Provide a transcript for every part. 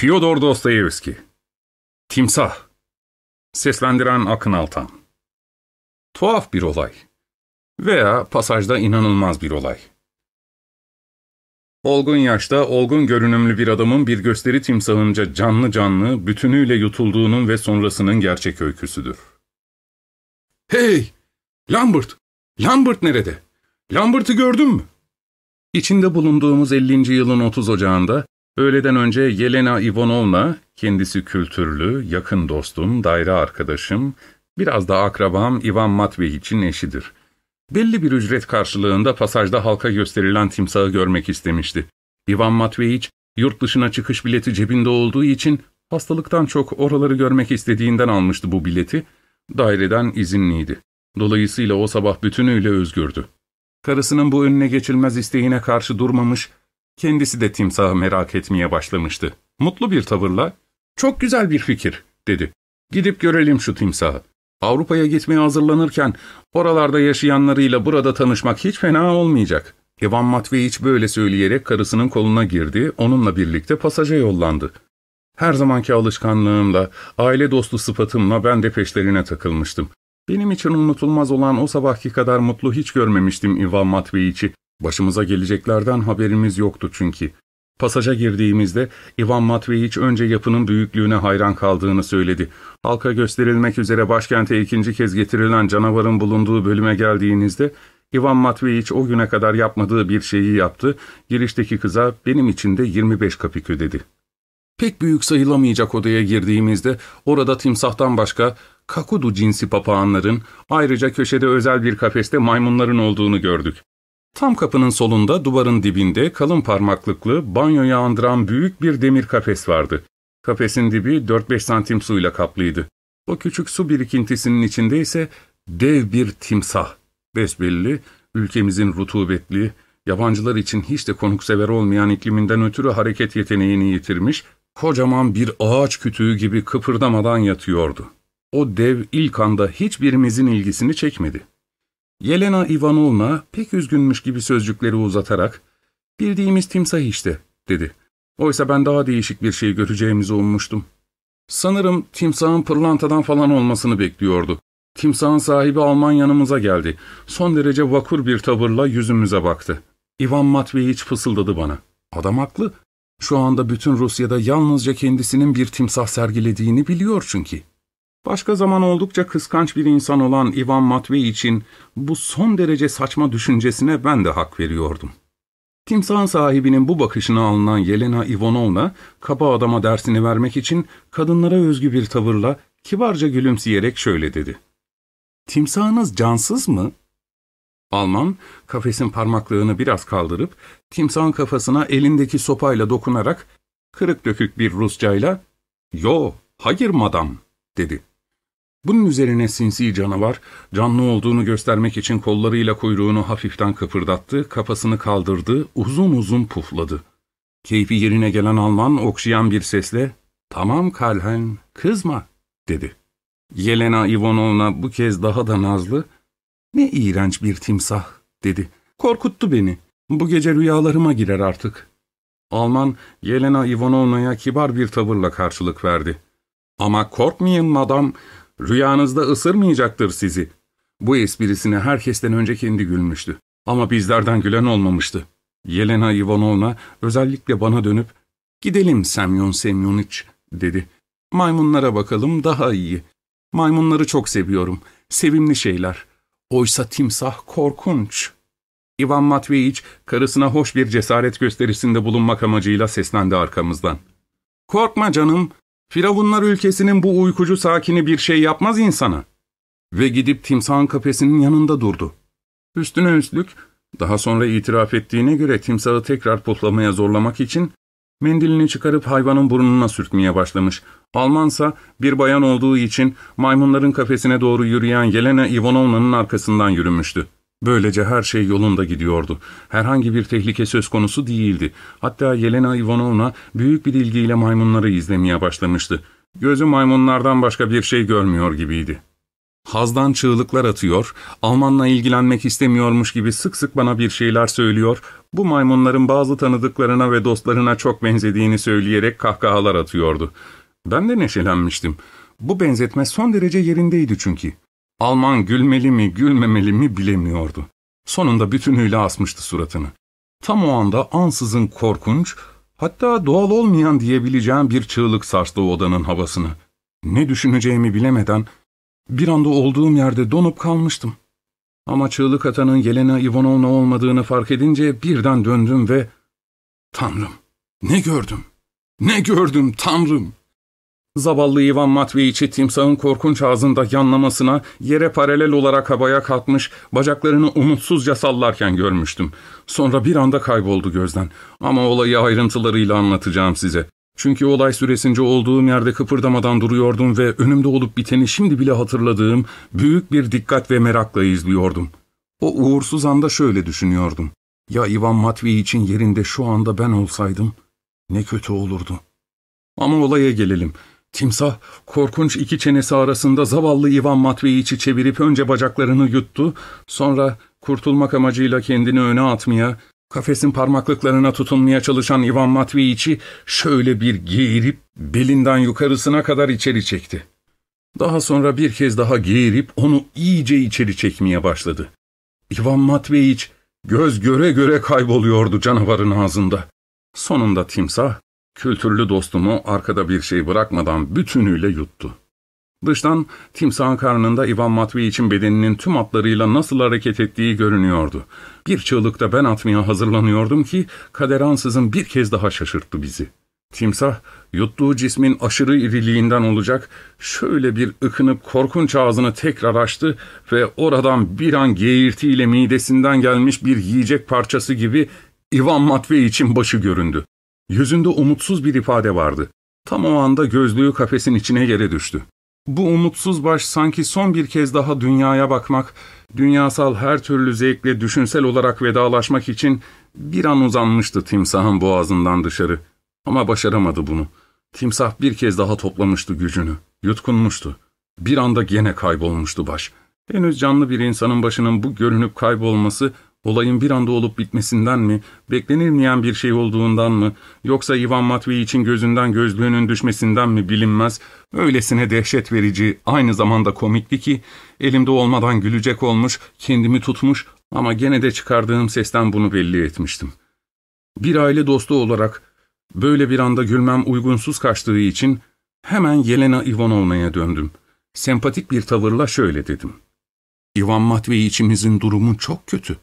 Fyodor Dostoyevski. Timsah. Seslendiren Akın Altan. Tuhaf bir olay. Veya pasajda inanılmaz bir olay. Olgun yaşta, olgun görünümlü bir adamın bir gösteri timsahınca canlı canlı, bütünüyle yutulduğunun ve sonrasının gerçek öyküsüdür. "Hey! Lambert! Lambert nerede? Lambert'ı gördün mü?" İçinde bulunduğumuz 50. yılın 30 Ocağı'nda, öğleden önce Yelena Ivanovna, kendisi kültürlü, yakın dostum, daire arkadaşım, biraz da akrabam Ivan Matveyiç'in eşidir. Belli bir ücret karşılığında pasajda halka gösterilen timsahı görmek istemişti. Ivan Matveyiç, yurt dışına çıkış bileti cebinde olduğu için hastalıktan çok oraları görmek istediğinden almıştı bu bileti. Daireden izinliydi. Dolayısıyla o sabah bütünüyle özgürdü. Karısının bu önüne geçilmez isteğine karşı durmamış, kendisi de timsahı merak etmeye başlamıştı. Mutlu bir tavırla, "Çok güzel bir fikir," dedi. "Gidip görelim şu timsahı. Avrupa'ya gitmeye hazırlanırken oralarda yaşayanlarıyla burada tanışmak hiç fena olmayacak." Ivan Matveyiç böyle söyleyerek karısının koluna girdi, onunla birlikte pasaja yollandı. Her zamanki alışkanlığımla, aile dostu sıfatımla ben de peşlerine takılmıştım. Benim için unutulmaz olan o sabahki kadar mutlu hiç görmemiştim Ivan Matveyiç'i. Başımıza geleceklerden haberimiz yoktu çünkü. Pasaja girdiğimizde Ivan Matveyiç önce yapının büyüklüğüne hayran kaldığını söyledi. Halka gösterilmek üzere başkente ikinci kez getirilen canavarın bulunduğu bölüme geldiğinizde Ivan Matveyiç o güne kadar yapmadığı bir şeyi yaptı. Girişteki kıza benim için de 25 kapik ödedi. Pek büyük sayılamayacak odaya girdiğimizde orada timsahtan başka kakudu cinsi papağanların, ayrıca köşede özel bir kafeste maymunların olduğunu gördük. Tam kapının solunda duvarın dibinde kalın parmaklıklı, banyoyu andıran büyük bir demir kafes vardı. Kafesin dibi 4-5 santim suyla kaplıydı. O küçük su birikintisinin içinde ise dev bir timsah. Besbelli, ülkemizin rutubetli, yabancılar için hiç de konuksever olmayan ikliminden ötürü hareket yeteneğini yitirmiş, kocaman bir ağaç kütüğü gibi kıpırdamadan yatıyordu. O dev ilk anda hiçbirimizin ilgisini çekmedi. Yelena Ivanovna pek üzgünmüş gibi sözcükleri uzatarak, "Bildiğimiz timsah işte," dedi. Oysa ben daha değişik bir şey göreceğimizi ummuştum. Sanırım timsahın pırlantadan falan olmasını bekliyordu. Timsahın sahibi Alman yanımıza geldi. Son derece vakur bir tavırla yüzümüze baktı. Ivan Matveyiç fısıldadı bana. Adam haklı. Şu anda bütün Rusya'da yalnızca kendisinin bir timsah sergilediğini biliyor çünkü. Başka zaman oldukça kıskanç bir insan olan Ivan Matveyiç'in bu son derece saçma düşüncesine ben de hak veriyordum. Timsahın sahibinin bu bakışına alınan Yelena Ivanovna, kaba adama dersini vermek için kadınlara özgü bir tavırla kibarca gülümseyerek şöyle dedi. "Timsahınız cansız mı?" Alman, kafesin parmaklığını biraz kaldırıp, timsahın kafasına elindeki sopayla dokunarak, kırık dökük bir Rusçayla, "Yo, hayır madam," dedi. Bunun üzerine sinsi canavar, canlı olduğunu göstermek için kollarıyla kuyruğunu hafiften kıpırdattı, kafasını kaldırdı, uzun uzun pufladı. Keyfi yerine gelen Alman okşayan bir sesle, "Tamam Karlhen, kızma," dedi. Yelena Ivanovna bu kez daha da nazlı, "Ne iğrenç bir timsah," dedi. "Korkuttu beni. Bu gece rüyalarıma girer artık." Alman, Yelena Ivanovna'ya kibar bir tavırla karşılık verdi. "Ama korkmayın madam, rüyanızda ısırmayacaktır sizi." Bu esprisine herkesten önce kendi gülmüştü. Ama bizlerden gülen olmamıştı. Yelena Ivanovna özellikle bana dönüp, "Gidelim Semyon Semyoniç," dedi. "Maymunlara bakalım daha iyi. Maymunları çok seviyorum. Sevimli şeyler. Oysa timsah korkunç." Ivan Matveyiç karısına hoş bir cesaret gösterisinde bulunmak amacıyla seslendi arkamızdan. "Korkma canım. Firavunlar ülkesinin bu uykucu sakini bir şey yapmaz insana." Ve gidip timsahın kafesinin yanında durdu. Üstüne üstlük, daha sonra itiraf ettiğine göre timsahı tekrar puflamaya zorlamak için mendilini çıkarıp hayvanın burnuna sürtmeye başlamış. Almansa bir bayan olduğu için maymunların kafesine doğru yürüyen Yelena Ivanovna'nın arkasından yürümüştü. Böylece her şey yolunda gidiyordu. Herhangi bir tehlike söz konusu değildi. Hatta Yelena Ivanovna büyük bir ilgiyle maymunları izlemeye başlamıştı. Gözü maymunlardan başka bir şey görmüyor gibiydi. Hazdan çığlıklar atıyor, Almanla ilgilenmek istemiyormuş gibi sık sık bana bir şeyler söylüyor, bu maymunların bazı tanıdıklarına ve dostlarına çok benzediğini söyleyerek kahkahalar atıyordu. Ben de neşelenmiştim. Bu benzetme son derece yerindeydi çünkü. Alman gülmeli mi, gülmemeli mi bilemiyordu. Sonunda bütünüyle asmıştı suratını. Tam o anda ansızın korkunç, hatta doğal olmayan diyebileceğim bir çığlık sarstı odanın havasını. Ne düşüneceğimi bilemeden bir anda olduğum yerde donup kalmıştım. Ama çığlık atanın Yelena Ivanovna olmadığını fark edince birden döndüm ve Tanrım! Ne gördüm? Ne gördüm Tanrım! Zavallı Ivan Matveyiç'i timsahın korkunç ağzında yanlamasına, yere paralel olarak havaya kalkmış, bacaklarını umutsuzca sallarken görmüştüm. Sonra bir anda kayboldu gözden. Ama olayı ayrıntılarıyla anlatacağım size. Çünkü olay süresince olduğum yerde kıpırdamadan duruyordum ve önümde olup biteni şimdi bile hatırladığım büyük bir dikkat ve merakla izliyordum. O uğursuz anda şöyle düşünüyordum. Ya Ivan Matveyiç'in yerinde şu anda ben olsaydım ne kötü olurdu. Ama olaya gelelim. Timsah, korkunç iki çenesi arasında zavallı Ivan Matveyiç'i çevirip önce bacaklarını yuttu, sonra kurtulmak amacıyla kendini öne atmaya, kafesin parmaklıklarına tutunmaya çalışan Ivan Matveyiç'i şöyle bir geğirip belinden yukarısına kadar içeri çekti. Daha sonra bir kez daha geğirip onu iyice içeri çekmeye başladı. Ivan Matveyiç göz göre göre kayboluyordu canavarın ağzında. Sonunda timsah, kültürlü dostumu arkada bir şey bırakmadan bütünüyle yuttu. Dıştan timsahın karnında Ivan Matveyiç'in bedeninin tüm hatlarıyla nasıl hareket ettiği görünüyordu. Bir çığlıkta ben atmaya hazırlanıyordum ki kader ansızın bir kez daha şaşırttı bizi. Timsah, yuttuğu cismin aşırı iriliğinden olacak, şöyle bir ıkınıp korkunç ağzını tekrar açtı ve oradan bir an geğirtiyle midesinden gelmiş bir yiyecek parçası gibi Ivan Matveyiç'in başı göründü. Yüzünde umutsuz bir ifade vardı. Tam o anda gözlüğü kafesin içine yere düştü. Bu umutsuz baş sanki son bir kez daha dünyaya bakmak, dünyasal her türlü zevkle düşünsel olarak vedalaşmak için bir an uzanmıştı timsahın boğazından dışarı. Ama başaramadı bunu. Timsah bir kez daha toplamıştı gücünü, yutkunmuştu. Bir anda gene kaybolmuştu baş. Henüz canlı bir insanın başının bu görünüp kaybolması, olayın bir anda olup bitmesinden mi, beklenilmeyen bir şey olduğundan mı, yoksa Ivan Matveyiç'in gözünden gözlüğünün düşmesinden mi bilinmez, öylesine dehşet verici, aynı zamanda komikti ki, elimde olmadan gülecek olmuş, kendimi tutmuş ama gene de çıkardığım sesten bunu belli etmiştim. Bir aile dostu olarak, böyle bir anda gülmem uygunsuz kaçtığı için, hemen Yelena Ivanovna'ya döndüm. Sempatik bir tavırla şöyle dedim. Ivan Matveyiç'imizin durumu çok kötü.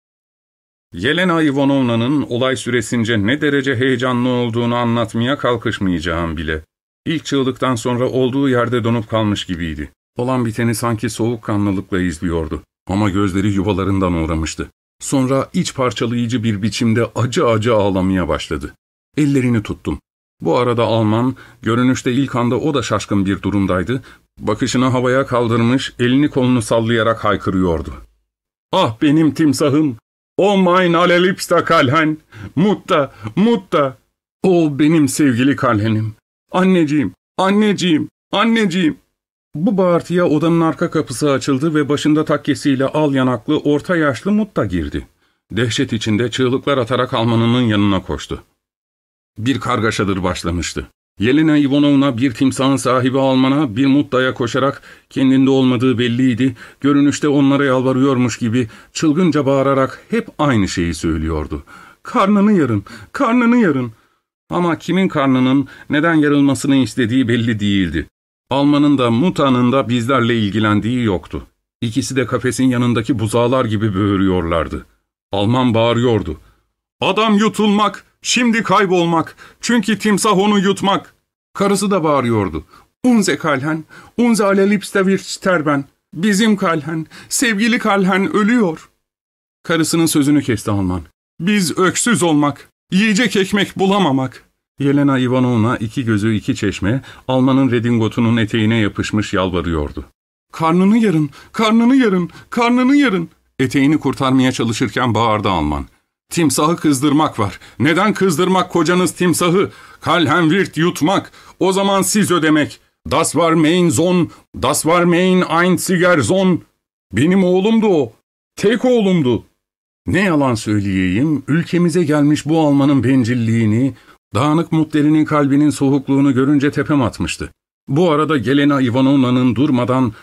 Yelena Ivanovna'nın olay süresince ne derece heyecanlı olduğunu anlatmaya kalkışmayacağım bile. İlk çığlıktan sonra olduğu yerde donup kalmış gibiydi. Olan biteni sanki soğukkanlılıkla izliyordu. Ama gözleri yuvalarından uğramıştı. Sonra iç parçalayıcı bir biçimde acı acı ağlamaya başladı. Ellerini tuttum. Bu arada Alman, görünüşte ilk anda o da şaşkın bir durumdaydı. Bakışını havaya kaldırmış, elini kolunu sallayarak haykırıyordu. Ah benim timsahım! O mein allerliebster Karlchen! Mutta, Mutta! O benim sevgili Karlchen'im! Anneciğim, anneciğim, anneciğim! Bu bağırtıya odanın arka kapısı açıldı ve başında takkesiyle al yanaklı, orta yaşlı Mutta girdi. Dehşet içinde çığlıklar atarak Almanının yanına koştu. Bir kargaşadır başlamıştı. Yelena Ivanovna bir timsahın sahibi Alman'a bir Mutta'ya koşarak kendinde olmadığı belliydi, görünüşte onlara yalvarıyormuş gibi çılgınca bağırarak hep aynı şeyi söylüyordu. Karnını yarın, karnını yarın. Ama kimin karnının neden yarılmasını istediği belli değildi. Alman'ın da Mutta'nın da bizlerle ilgilendiği yoktu. İkisi de kafesin yanındaki buzağılar gibi böğürüyorlardı. Alman bağırıyordu. Adam yutulmak, şimdi kaybolmak, çünkü timsah onu yutmak. Karısı da bağırıyordu. Unser Karlchen, unser allerliebster wird sterben. Bizim Karlchen, sevgili Karlchen ölüyor. Karısının sözünü kesti Alman. Biz öksüz olmak, yiyecek ekmek bulamamak. Yelena Ivanovna iki gözü iki çeşme, Alman'ın redingotunun eteğine yapışmış yalvarıyordu. Karnını yarın, karnını yarın, karnını yarın. Eteğini kurtarmaya çalışırken bağırdı Alman. Timsahı kızdırmak var. Neden kızdırmak kocanız timsahı? Karlchen wird yutmak. O zaman siz ödemek. Das war mein Sohn, das war mein einziger Sohn. Benim oğlumdu o. Tek oğlumdu. Ne yalan söyleyeyim, ülkemize gelmiş bu Almanın bencilliğini, dağınık Mutteri'nin kalbinin soğukluğunu görünce tepem atmıştı. Bu arada Yelena Ivanovna'nın durmadan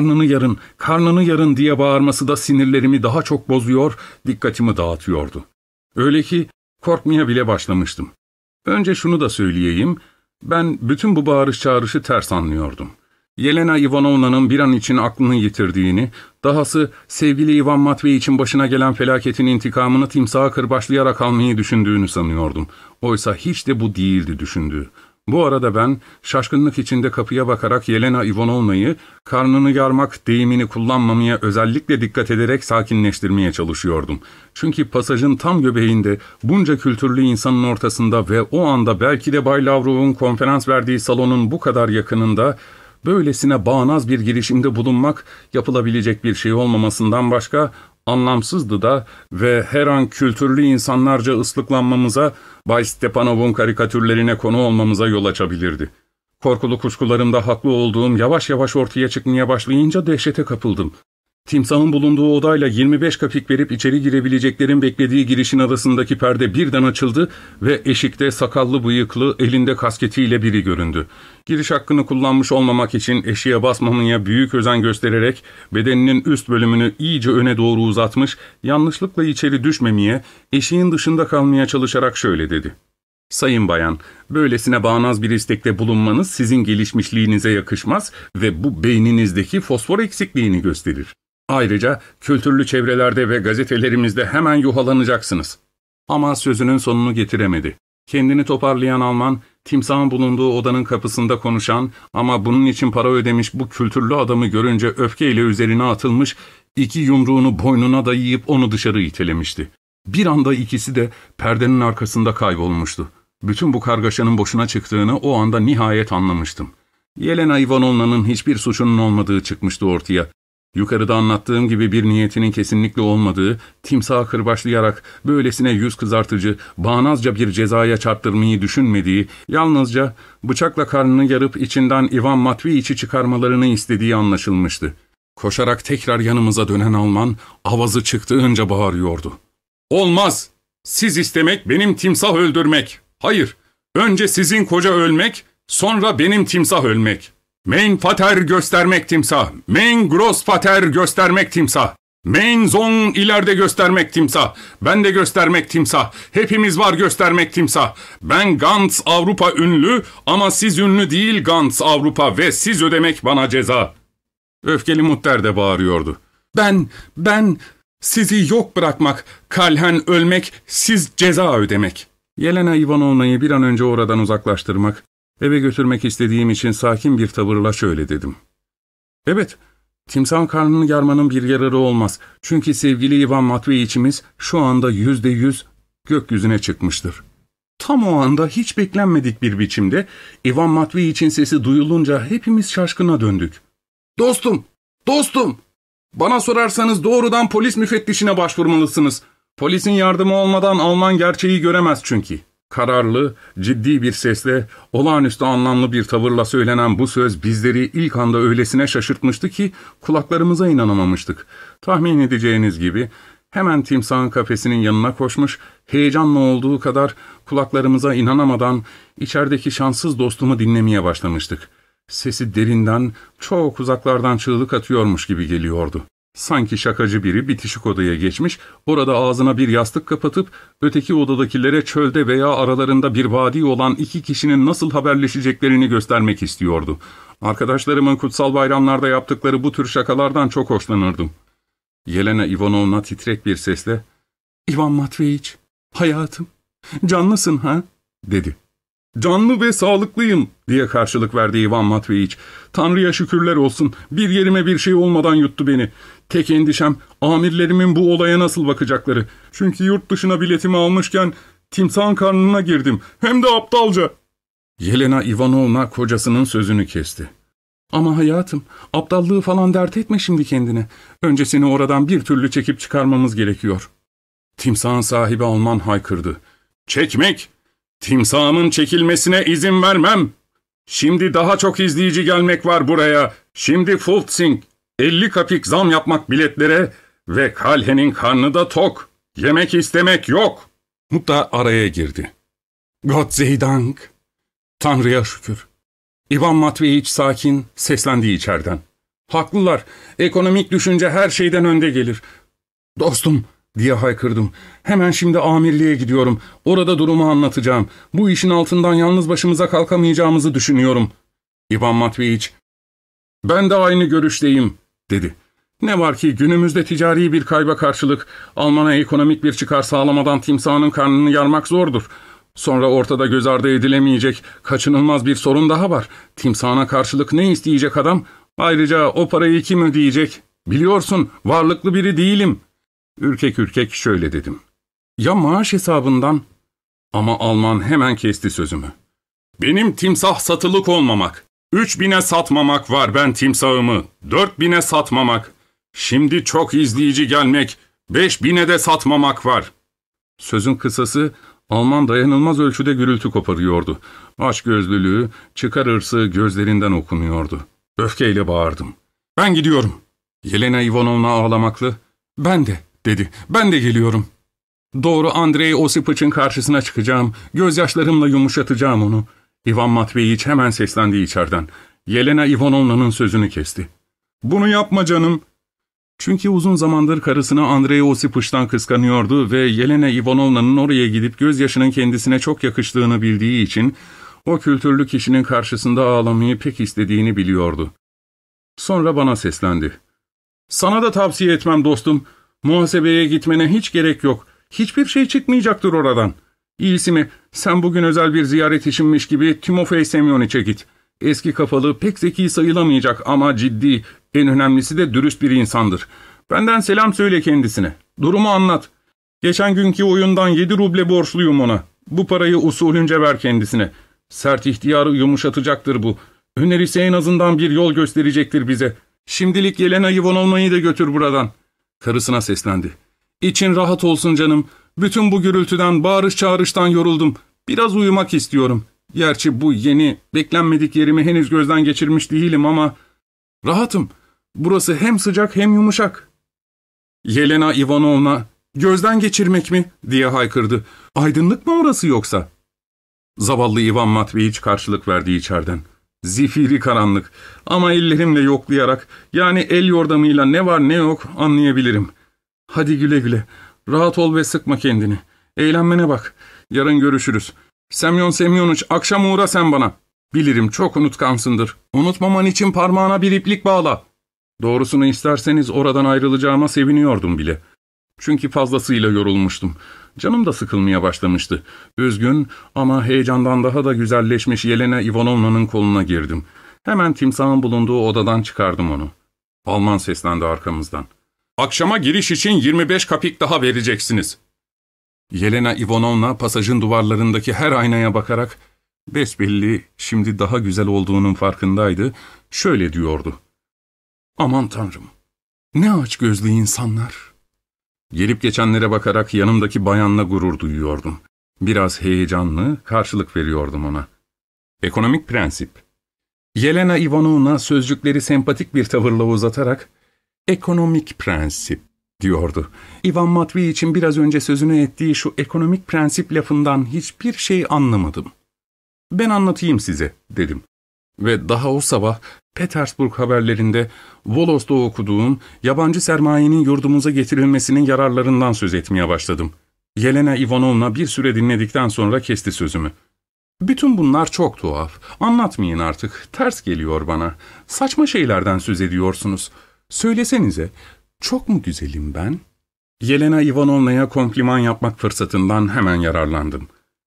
karnını yarın diye bağırması da sinirlerimi daha çok bozuyor, dikkatimi dağıtıyordu. Öyle ki korkmaya bile başlamıştım. Önce şunu da söyleyeyim, ben bütün bu bağırış çağrışı ters anlıyordum. Yelena Ivanovna'nın bir an için aklını yitirdiğini, dahası sevgili Ivan Matveyiç'in başına gelen felaketin intikamını timsaha kırbaçlayarak almayı düşündüğünü sanıyordum. Oysa hiç de bu değildi düşündüğü. Bu arada ben şaşkınlık içinde kapıya bakarak Yelena Ivanovna'yı karnını yarmak deyimini kullanmamaya özellikle dikkat ederek sakinleştirmeye çalışıyordum. Çünkü pasajın tam göbeğinde bunca kültürlü insanın ortasında ve o anda belki de Bay Lavrov'un konferans verdiği salonun bu kadar yakınında böylesine bağnaz bir girişimde bulunmak yapılabilecek bir şey olmamasından başka anlamsızdı da ve her an kültürlü insanlarca ıslıklanmamıza, Bay Stepanov'un karikatürlerine konu olmamıza yol açabilirdi. Korkulu kuşkularımda haklı olduğum yavaş yavaş ortaya çıkmaya başlayınca dehşete kapıldım. Timsahın bulunduğu odayla 25 kapik verip içeri girebileceklerin beklediği girişin arasındaki perde birden açıldı ve eşikte sakallı bıyıklı, elinde kasketiyle biri göründü. Giriş hakkını kullanmış olmamak için eşiğe basmamaya büyük özen göstererek bedeninin üst bölümünü iyice öne doğru uzatmış, yanlışlıkla içeri düşmemeye, eşiğin dışında kalmaya çalışarak şöyle dedi. "Sayın bayan, böylesine bağnaz bir istekte bulunmanız sizin gelişmişliğinize yakışmaz ve bu beyninizdeki fosfor eksikliğini gösterir. Ayrıca kültürlü çevrelerde ve gazetelerimizde hemen yuhalanacaksınız." Ama sözünün sonunu getiremedi. Kendini toparlayan Alman, timsahın bulunduğu odanın kapısında konuşan ama bunun için para ödemiş bu kültürlü adamı görünce öfkeyle üzerine atılmış, iki yumruğunu boynuna dayayıp onu dışarı itelemişti. Bir anda ikisi de perdenin arkasında kaybolmuştu. Bütün bu kargaşanın boşuna çıktığını o anda nihayet anlamıştım. Yelena Ivanovna'nın hiçbir suçunun olmadığı çıkmıştı ortaya. Yukarıda anlattığım gibi bir niyetinin kesinlikle olmadığı, timsahı kırbaçlayarak böylesine yüz kızartıcı, bağnazca bir cezaya çarptırmayı düşünmediği, yalnızca bıçakla karnını yarıp içinden Ivan Matveyiç'i çıkarmalarını istediği anlaşılmıştı. Koşarak tekrar yanımıza dönen Alman, avazı çıktığınca bağırıyordu. "Olmaz! Siz istemek, benim timsah öldürmek. Hayır, önce sizin koca ölmek, sonra benim timsah ölmek. Mein Vater göstermek timsah, mein Großvater göstermek timsah, mein Sohn ileride göstermek timsah, ben de göstermek timsah, hepimiz var göstermek timsah. Ben ganz Avrupa ünlü ama siz ünlü değil ganz Avrupa ve siz ödemek bana ceza." Öfkeli Mutter de bağırıyordu. Ben, sizi yok bırakmak, kalhen ölmek, siz ceza ödemek. Yelena Ivanovna'yı bir an önce oradan uzaklaştırmak, eve götürmek istediğim için sakin bir tavırla şöyle dedim. "Evet, timsahın karnını yarmanın bir yararı olmaz. Çünkü sevgili Ivan Matveyiç'imiz şu anda %100 gökyüzüne çıkmıştır." Tam o anda hiç beklenmedik bir biçimde Ivan Matveyiç'in sesi duyulunca hepimiz şaşkına döndük. Dostum! Bana sorarsanız doğrudan polis müfettişine başvurmalısınız. Polisin yardımı olmadan Alman gerçeği göremez çünkü." Kararlı, ciddi bir sesle, olağanüstü anlamlı bir tavırla söylenen bu söz bizleri ilk anda öylesine şaşırtmıştı ki kulaklarımıza inanamamıştık. Tahmin edeceğiniz gibi hemen timsahın kafesinin yanına koşmuş, heyecanlı olduğu kadar kulaklarımıza inanamadan içerideki şanssız dostumu dinlemeye başlamıştık. Sesi derinden, çok uzaklardan çığlık atıyormuş gibi geliyordu. Sanki şakacı biri bitişik odaya geçmiş, orada ağzına bir yastık kapatıp öteki odadakilere çölde veya aralarında bir vadi olan iki kişinin nasıl haberleşeceklerini göstermek istiyordu. Arkadaşlarımın kutsal bayramlarda yaptıkları bu tür şakalardan çok hoşlanırdım. Yelena Ivanovna titrek bir sesle, "Ivan Matveyiç, hayatım, canlısın ha?" dedi. "Canlı ve sağlıklıyım," diye karşılık verdi Ivan Matveyiç. "Tanrı'ya şükürler olsun, bir yerime bir şey olmadan yuttu beni. Tek endişem amirlerimin bu olaya nasıl bakacakları. Çünkü yurt dışına biletimi almışken timsahın karnına girdim, hem de aptalca." Yelena Ivanovna kocasının sözünü kesti. "Ama hayatım, aptallığı falan dert etme şimdi kendine. Önce seni oradan bir türlü çekip çıkarmamız gerekiyor." Timsahın sahibi Alman haykırdı. "Çekmek! Timsahımın çekilmesine izin vermem. Şimdi daha çok izleyici gelmek var buraya. Şimdi Fultzing, 50 kapik zam yapmak biletlere ve Kalhe'nin karnı da tok. Yemek istemek yok. Mutta araya girdi. Gott sei Dank. Tanrı'ya şükür. İvan Matveyiç sakin seslendi içeriden. Haklılar. Ekonomik düşünce her şeyden önde gelir. Dostum, diye haykırdım. Hemen şimdi amirliğe gidiyorum. Orada durumu anlatacağım. Bu işin altından yalnız başımıza kalkamayacağımızı düşünüyorum. İvan Matveyiç, ben de aynı görüşteyim, dedi. Ne var ki günümüzde ticari bir kayba karşılık Alman'a ekonomik bir çıkar sağlamadan timsahın karnını yarmak zordur. Sonra ortada göz ardı edilemeyecek kaçınılmaz bir sorun daha var. Timsahına karşılık ne isteyecek adam? Ayrıca o parayı kim ödeyecek? Biliyorsun, varlıklı biri değilim. Ürkek ürkek şöyle dedim. Ya maaş hesabından? Ama Alman hemen kesti sözümü. Benim timsah satılık olmamak. 3000'e satmamak var ben timsahımı. 4000'e satmamak. Şimdi çok izleyici gelmek. 5000'e de satmamak var. Sözün kısası, Alman dayanılmaz ölçüde gürültü koparıyordu. Açgözlülüğü, çıkar hırsı gözlerinden okunuyordu. Öfkeyle bağırdım. Ben gidiyorum. Yelena Ivanovna ağlamaklı. Ben de, dedi. Ben de geliyorum. Doğru Andrei Osipiç'in karşısına çıkacağım. Gözyaşlarımla yumuşatacağım onu. İvan Matveyiç hemen seslendi içeriden. Yelena Ivanovna'nın sözünü kesti. Bunu yapma canım. Çünkü uzun zamandır karısını Andrei Osipiç'ten kıskanıyordu ve Yelena Ivanovna'nın oraya gidip gözyaşının kendisine çok yakıştığını bildiği için o kültürlü kişinin karşısında ağlamayı pek istediğini biliyordu. Sonra bana seslendi. Sana da tavsiye etmem dostum. Muhasebeye gitmene hiç gerek yok. Hiçbir şey çıkmayacaktır oradan. İyisi mi, sen bugün özel bir ziyaret işinmiş gibi Timofey Semyoniç'e git. Eski kafalı, pek zeki sayılamayacak ama ciddi, en önemlisi de dürüst bir insandır. Benden selam söyle kendisine. Durumu anlat. Geçen günkü oyundan 7 ruble borçluyum ona. Bu parayı usulünce ver kendisine. Sert ihtiyarı yumuşatacaktır bu. Önerisi en azından bir yol gösterecektir bize. Şimdilik Yelena Ivanovna'yı da götür buradan. Karısına seslendi. İçin rahat olsun canım. Bütün bu gürültüden, bağırış çağrıştan yoruldum. Biraz uyumak istiyorum. Gerçi bu yeni, beklenmedik yerimi henüz gözden geçirmiş değilim ama... Rahatım. Burası hem sıcak hem yumuşak. Yelena Ivanovna, gözden geçirmek mi? Diye haykırdı. Aydınlık mı orası yoksa? Zavallı Ivan Matveyiç karşılık verdi içeriden. Zifiri karanlık. Ama ellerimle yoklayarak, yani el yordamıyla ne var ne yok anlayabilirim. Hadi güle güle. Rahat ol ve sıkma kendini. Eğlenmene bak. Yarın görüşürüz. Semyon Semyoniç, akşam uğra sen bana. Bilirim çok unutkansındır. Unutmaman için parmağına bir iplik bağla. Doğrusunu isterseniz oradan ayrılacağıma seviniyordum bile. Çünkü fazlasıyla yorulmuştum. Canım da sıkılmaya başlamıştı. Üzgün ama heyecandan daha da güzelleşmiş Yelena Ivanovna'nın koluna girdim. Hemen timsahın bulunduğu odadan çıkardım onu. Alman seslendi arkamızdan. Akşama giriş için 25 kapik daha vereceksiniz. Yelena Ivanovna pasajın duvarlarındaki her aynaya bakarak, besbelli şimdi daha güzel olduğunun farkındaydı, şöyle diyordu. Aman Tanrım, ne açgözlü insanlar. Gelip geçenlere bakarak yanımdaki bayanla gurur duyuyordum. Biraz heyecanlı, karşılık veriyordum ona. Ekonomik prensip. Yelena Ivanovna sözcükleri sempatik bir tavırla uzatarak, ekonomik prensip diyordu. İvan Matveyiç'in biraz önce sözünü ettiği şu ekonomik prensip lafından hiçbir şey anlamadım. Ben anlatayım size, dedim. Ve daha o sabah Petersburg haberlerinde Volos'ta okuduğum yabancı sermayenin yurdumuza getirilmesinin yararlarından söz etmeye başladım. Yelena Ivanovna bir süre dinledikten sonra kesti sözümü. Bütün bunlar çok tuhaf. Anlatmayın artık. Ters geliyor bana. Saçma şeylerden söz ediyorsunuz. Söylesenize, çok mu güzelim ben? Yelena Ivanovna'ya kompliman yapmak fırsatından hemen yararlandım.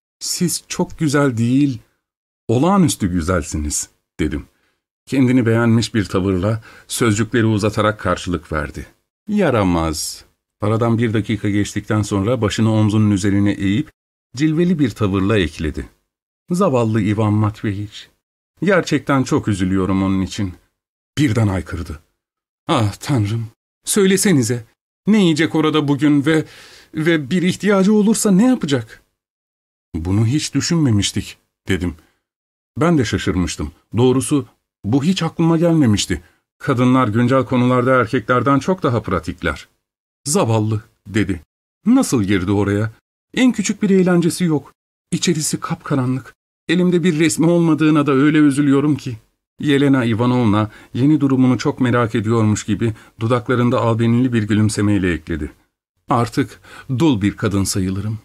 Siz çok güzel değil, olağanüstü güzelsiniz, dedim. Kendini beğenmiş bir tavırla sözcükleri uzatarak karşılık verdi. Yaramaz. Aradan 1 dakika geçtikten sonra başını omzunun üzerine eğip cilveli bir tavırla ekledi. Zavallı Ivan Matveyiç. Gerçekten çok üzülüyorum onun için. Birden haykırdı. Ah Tanrım, söylesenize. Ne yiyecek orada bugün ve bir ihtiyacı olursa ne yapacak? Bunu hiç düşünmemiştik, dedim. Ben de şaşırmıştım. Doğrusu bu hiç aklıma gelmemişti. Kadınlar güncel konularda erkeklerden çok daha pratikler. Zavallı, dedi. Nasıl girdi oraya? En küçük bir eğlencesi yok. İçerisi kapkaranlık. Elimde bir resmi olmadığına da öyle üzülüyorum ki. Yelena Ivanovna yeni durumunu çok merak ediyormuş gibi dudaklarında albenili bir gülümsemeyle ekledi. Artık dul bir kadın sayılırım.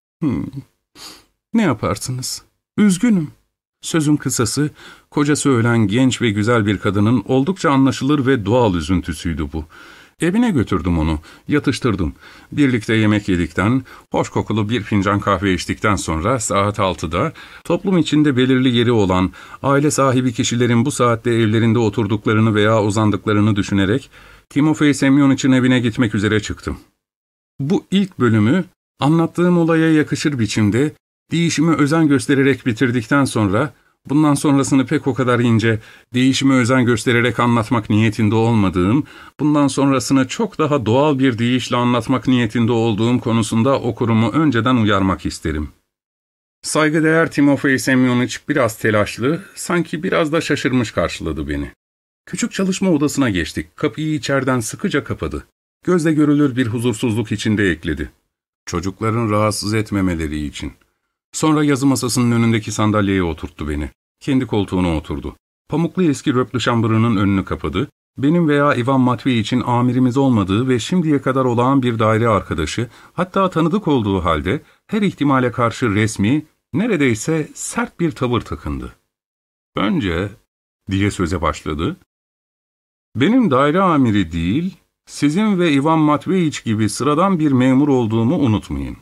Ne yaparsınız? Üzgünüm. Sözün kısası, kocası ölen genç ve güzel bir kadının oldukça anlaşılır ve doğal üzüntüsüydü bu. Evine götürdüm onu, yatıştırdım. Birlikte yemek yedikten, hoş kokulu bir fincan kahve içtikten sonra saat 6'da, toplum içinde belirli yeri olan, aile sahibi kişilerin bu saatte evlerinde oturduklarını veya uzandıklarını düşünerek, Timofey Semyonich'in evine gitmek üzere çıktım. Bu ilk bölümü, anlattığım olaya yakışır biçimde, değişime özen göstererek bitirdikten sonra, bundan sonrasını pek o kadar ince, değişime özen göstererek anlatmak niyetinde olmadığım, bundan sonrasını çok daha doğal bir deyişle anlatmak niyetinde olduğum konusunda okurumu önceden uyarmak isterim. Saygıdeğer Timofey Semyonich biraz telaşlı, sanki biraz da şaşırmış karşıladı beni. Küçük çalışma odasına geçtik, kapıyı içeriden sıkıca kapadı. Gözle görülür bir huzursuzluk içinde ekledi. Çocukların rahatsız etmemeleri için. Sonra yazı masasının önündeki sandalyeye oturttu beni. Kendi koltuğuna oturdu. Pamuklu eski röplü şambırının önünü kapadı. Benim veya Ivan Matveyiç'in amirimiz olmadığı ve şimdiye kadar olağan bir daire arkadaşı, hatta tanıdık olduğu halde her ihtimale karşı resmi, neredeyse sert bir tavır takındı. Önce, diye söze başladı, benim daire amiri değil, sizin ve Ivan Matveyiç gibi sıradan bir memur olduğumu unutmayın.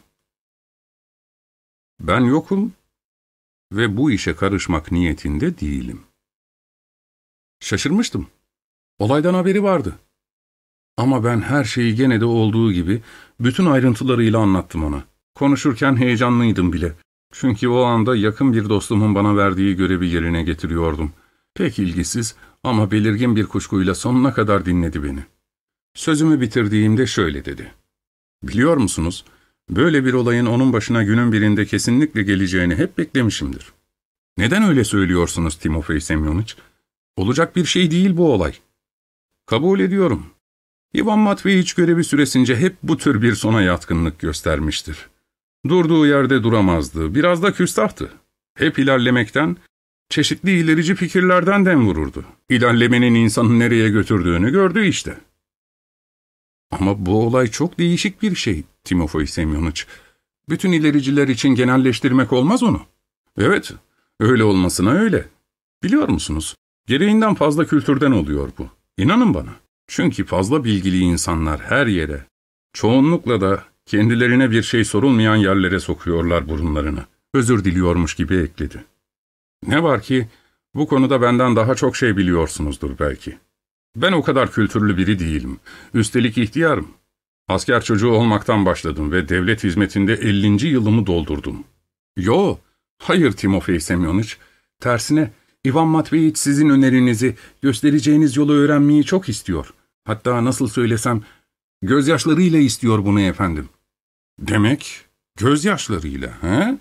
Ben yokum ve bu işe karışmak niyetinde değilim. Şaşırmıştım. Olaydan haberi vardı. Ama ben her şeyi gene de olduğu gibi bütün ayrıntılarıyla anlattım ona. Konuşurken heyecanlıydım bile. Çünkü o anda yakın bir dostumun bana verdiği görevi yerine getiriyordum. Pek ilgisiz ama belirgin bir kuşkuyla sonuna kadar dinledi beni. Sözümü bitirdiğimde şöyle dedi. Biliyor musunuz? Böyle bir olayın onun başına günün birinde kesinlikle geleceğini hep beklemişimdir. Neden öyle söylüyorsunuz Timofey Semyonich? Olacak bir şey değil bu olay. Kabul ediyorum. Ivan Matveyiç görevi süresince hep bu tür bir sona yatkınlık göstermiştir. Durduğu yerde duramazdı, biraz da küstahtı. Hep ilerlemekten, çeşitli ilerici fikirlerden dem vururdu. İlerlemenin insanı nereye götürdüğünü gördü işte. Ama bu olay çok değişik bir şey, Timofey Semyonich. Bütün ilericiler için genelleştirmek olmaz onu. Evet, öyle olmasına öyle. Biliyor musunuz, gereğinden fazla kültürden oluyor bu. İnanın bana. Çünkü fazla bilgili insanlar her yere, çoğunlukla da kendilerine bir şey sorulmayan yerlere sokuyorlar burunlarını. Özür diliyormuş gibi ekledi. Ne var ki, bu konuda benden daha çok şey biliyorsunuzdur belki. Ben o kadar kültürlü biri değilim. Üstelik ihtiyarım. Asker çocuğu olmaktan başladım ve devlet hizmetinde 50. yılımı doldurdum. Hayır Timofey Semyonich. Tersine, Ivan Matveyiç sizin önerinizi, göstereceğiniz yolu öğrenmeyi çok istiyor. Hatta nasıl söylesem, gözyaşlarıyla istiyor bunu efendim. Demek, gözyaşlarıyla, he?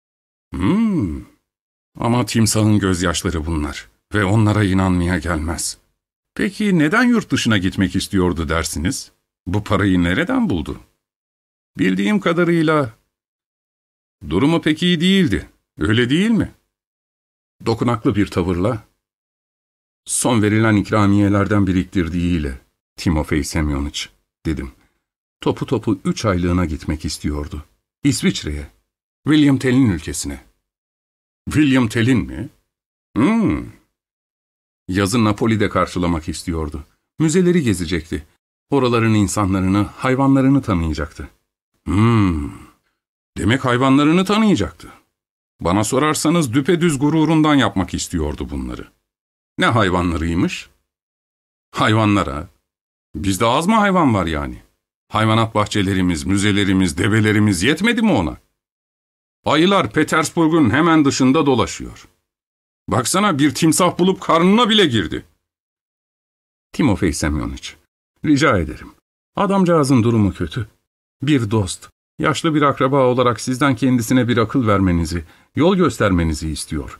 Ama timsahın gözyaşları bunlar ve onlara inanmaya gelmez. Peki neden yurt dışına gitmek istiyordu dersiniz? Bu parayı nereden buldu? Bildiğim kadarıyla durumu pek iyi değildi, öyle değil mi? Dokunaklı bir tavırla, son verilen ikramiyelerden biriktirdiğiyle, Timofey Semyonich, dedim. Topu 3 aylığına gitmek istiyordu. İsviçre'ye, William Tell'in ülkesine. William Tell'in mi? Yazın Napoli'de karşılamak istiyordu. Müzeleri gezecekti. Oraların insanlarını, hayvanlarını tanıyacaktı. Demek hayvanlarını tanıyacaktı. Bana sorarsanız düpedüz gururundan yapmak istiyordu bunları. Ne hayvanlarıymış? Hayvanlara. Bizde az mı hayvan var yani? Hayvanat bahçelerimiz, müzelerimiz, develerimiz yetmedi mi ona? Ayılar Petersburg'un hemen dışında dolaşıyor. Baksana bir timsah bulup karnına bile girdi. Timofey Semyonich, rica ederim. Adamcağızın durumu kötü. Bir dost, yaşlı bir akraba olarak sizden kendisine bir akıl vermenizi, yol göstermenizi istiyor.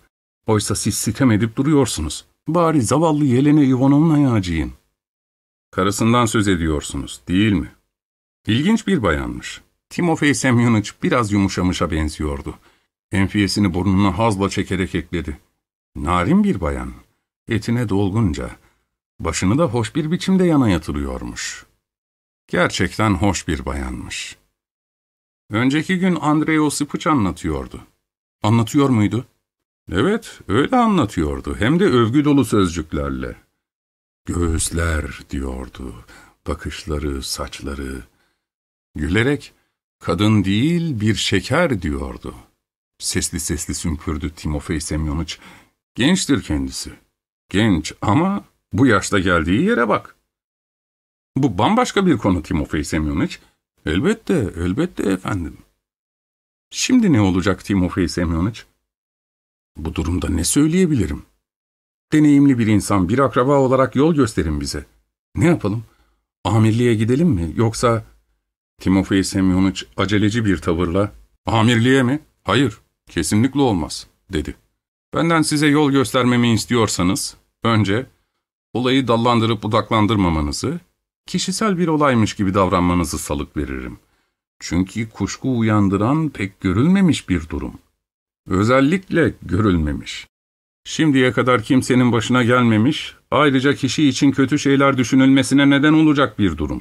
Oysa siz sitem edip duruyorsunuz. Bari zavallı Yelena Ivanovna'ya acıyın. Karısından söz ediyorsunuz, değil mi? İlginç bir bayanmış. Timofey Semyonoviç biraz yumuşamışa benziyordu. Enfiyesini burnuna hazla çekerek ekledi. Narin bir bayan. Etine dolgunca. Başını da hoş bir biçimde yana yatırıyormuş. Gerçekten hoş bir bayanmış. Önceki gün Andrei Osipıç anlatıyordu. Anlatıyor muydu? Evet, öyle anlatıyordu. Hem de övgü dolu sözcüklerle. Göğüsler diyordu. Bakışları, saçları. Gülerek, kadın değil bir şeker diyordu. Sesli sesli sümkürdü Timofey Semyonoviç. Gençtir kendisi. Genç ama bu yaşta geldiği yere bak. Bu bambaşka bir konu Timofey Semyonoviç. Elbette, elbette efendim. Şimdi ne olacak Timofey Semyonoviç? Bu durumda ne söyleyebilirim? Deneyimli bir insan, bir akraba olarak yol gösterin bize. Ne yapalım? Amirliğe gidelim mi? Yoksa... Timofey Semyonoviç aceleci bir tavırla, "Amirliğe mi? Hayır, kesinlikle olmaz," dedi. "Benden size yol göstermemi istiyorsanız, önce olayı dallandırıp budaklandırmamanızı, kişisel bir olaymış gibi davranmanızı salık veririm. Çünkü kuşku uyandıran pek görülmemiş bir durum. Özellikle görülmemiş. Şimdiye kadar kimsenin başına gelmemiş, ayrıca kişi için kötü şeyler düşünülmesine neden olacak bir durum.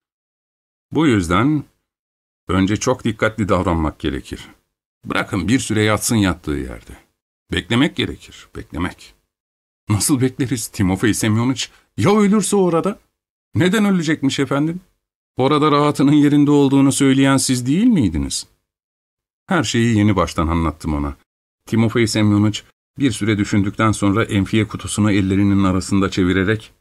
Bu yüzden önce çok dikkatli davranmak gerekir. Bırakın bir süre yatsın yattığı yerde. Beklemek gerekir, beklemek. Nasıl bekleriz Timofey Semyonoviç? Ya ölürse orada? Neden ölecekmiş efendim? Orada rahatının yerinde olduğunu söyleyen siz değil miydiniz? Her şeyi yeni baştan anlattım ona. Timofey Semyonoviç bir süre düşündükten sonra enfiye kutusunu ellerinin arasında çevirerek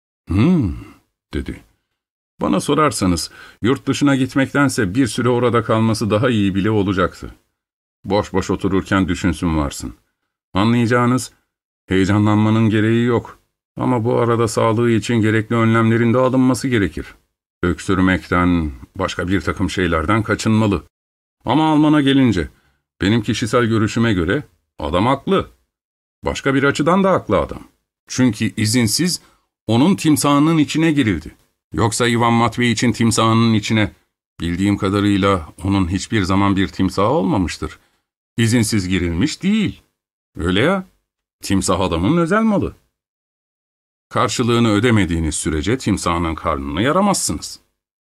dedi. Bana sorarsanız yurt dışına gitmektense bir süre orada kalması daha iyi bile olacaktı. Boş boş otururken düşünsün varsın. Anlayacağınız, heyecanlanmanın gereği yok. Ama bu arada sağlığı için gerekli önlemlerin de alınması gerekir. Öksürmekten, başka bir takım şeylerden kaçınmalı. Ama Alman'a gelince, benim kişisel görüşüme göre adam haklı. Başka bir açıdan da haklı adam. Çünkü izinsiz onun timsahının içine girildi. Yoksa Ivan Matveyiç'in timsahının içine, bildiğim kadarıyla onun hiçbir zaman bir timsahı olmamıştır. İzinsiz girilmiş değil. Öyle ya, timsah adamın özel malı. Karşılığını ödemediğiniz sürece timsahının karnını yaramazsınız.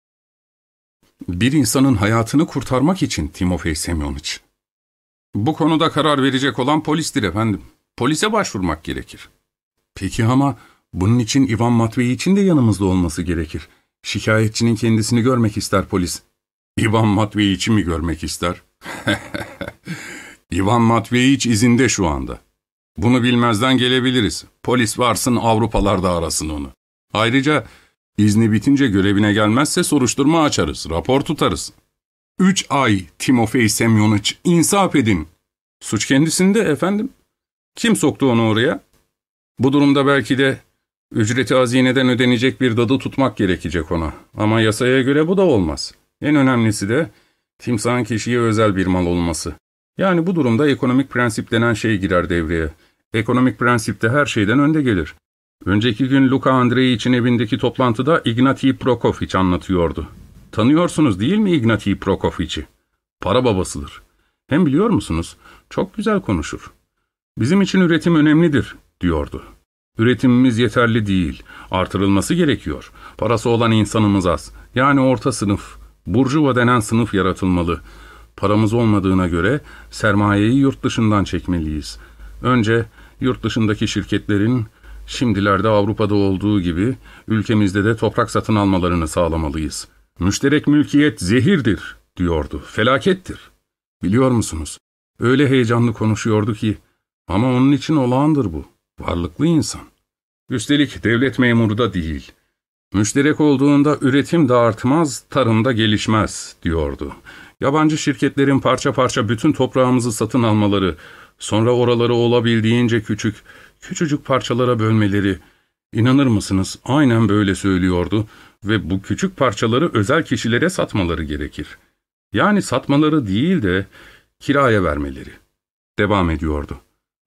Bir insanın hayatını kurtarmak için Timofey Semyonoviç. Bu konuda karar verecek olan polistir efendim. Polise başvurmak gerekir. Peki ama bunun için Ivan Matveyiç'in de yanımızda olması gerekir. Şikayetçinin kendisini görmek ister polis. Ivan Matveyiç'i mi görmek ister? Ivan Matveyiç izinde şu anda. Bunu bilmezden gelebiliriz. Polis varsın Avrupalarda arasın onu. Ayrıca izni bitince görevine gelmezse soruşturma açarız, rapor tutarız. 3 ay Timofey Semyonoviç, insaf edin. Suç kendisinde efendim. Kim soktu onu oraya? Bu durumda belki de ücreti hazineden ödenecek bir dadı tutmak gerekecek ona. Ama yasaya göre bu da olmaz. En önemlisi de timsahın kişiye özel bir mal olması. Yani bu durumda ekonomik prensip denen şey girer devreye. Ekonomik prensip de her şeyden önde gelir. Önceki gün Luka Andreyiç'in evindeki toplantıda Ignatiy Prokofyiç anlatıyordu. Tanıyorsunuz değil mi Ignatiy Prokofyiç'i? Para babasıdır. Hem biliyor musunuz? Çok güzel konuşur. Bizim için üretim önemlidir, diyordu. Üretimimiz yeterli değil, artırılması gerekiyor. Parası olan insanımız az. Yani orta sınıf, burjuva denen sınıf yaratılmalı. Paramız olmadığına göre sermayeyi yurt dışından çekmeliyiz. Önce yurt dışındaki şirketlerin, şimdilerde Avrupa'da olduğu gibi ülkemizde de toprak satın almalarını sağlamalıyız. Müşterek mülkiyet zehirdir, diyordu, felakettir. Biliyor musunuz? Öyle heyecanlı konuşuyordu ki, ama onun için olağandır bu. Varlıklı insan. Üstelik devlet memuru da değil. Müşterek olduğunda üretim de artmaz, tarım da gelişmez, diyordu. Yabancı şirketlerin parça parça bütün toprağımızı satın almaları, sonra oraları olabildiğince küçücük parçalara bölmeleri, inanır mısınız, aynen böyle söylüyordu ve bu küçük parçaları özel kişilere satmaları gerekir. Yani satmaları değil de kiraya vermeleri. Devam ediyordu.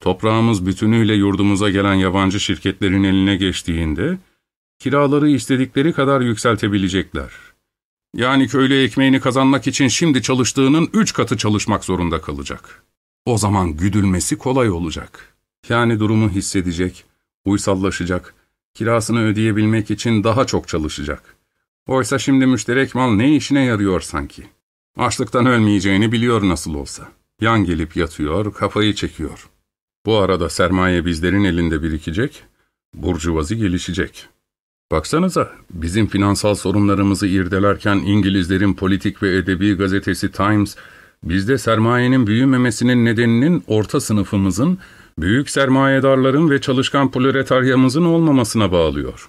Toprağımız bütünüyle yurdumuza gelen yabancı şirketlerin eline geçtiğinde, kiraları istedikleri kadar yükseltebilecekler. Yani köylü ekmeğini kazanmak için şimdi çalıştığının 3 katı çalışmak zorunda kalacak. O zaman güdülmesi kolay olacak. Yani durumu hissedecek, uysallaşacak, kirasını ödeyebilmek için daha çok çalışacak. Oysa şimdi müşterek mal ne işine yarıyor sanki? Açlıktan ölmeyeceğini biliyor nasıl olsa. Yan gelip yatıyor, kafayı çekiyor. Bu arada sermaye bizlerin elinde birikecek, burjuvazi gelişecek. Baksanıza, bizim finansal sorunlarımızı irdelerken İngilizlerin politik ve edebi gazetesi Times, bizde sermayenin büyümemesinin nedeninin orta sınıfımızın, büyük sermayedarların ve çalışkan proletaryamızın olmamasına bağlıyor.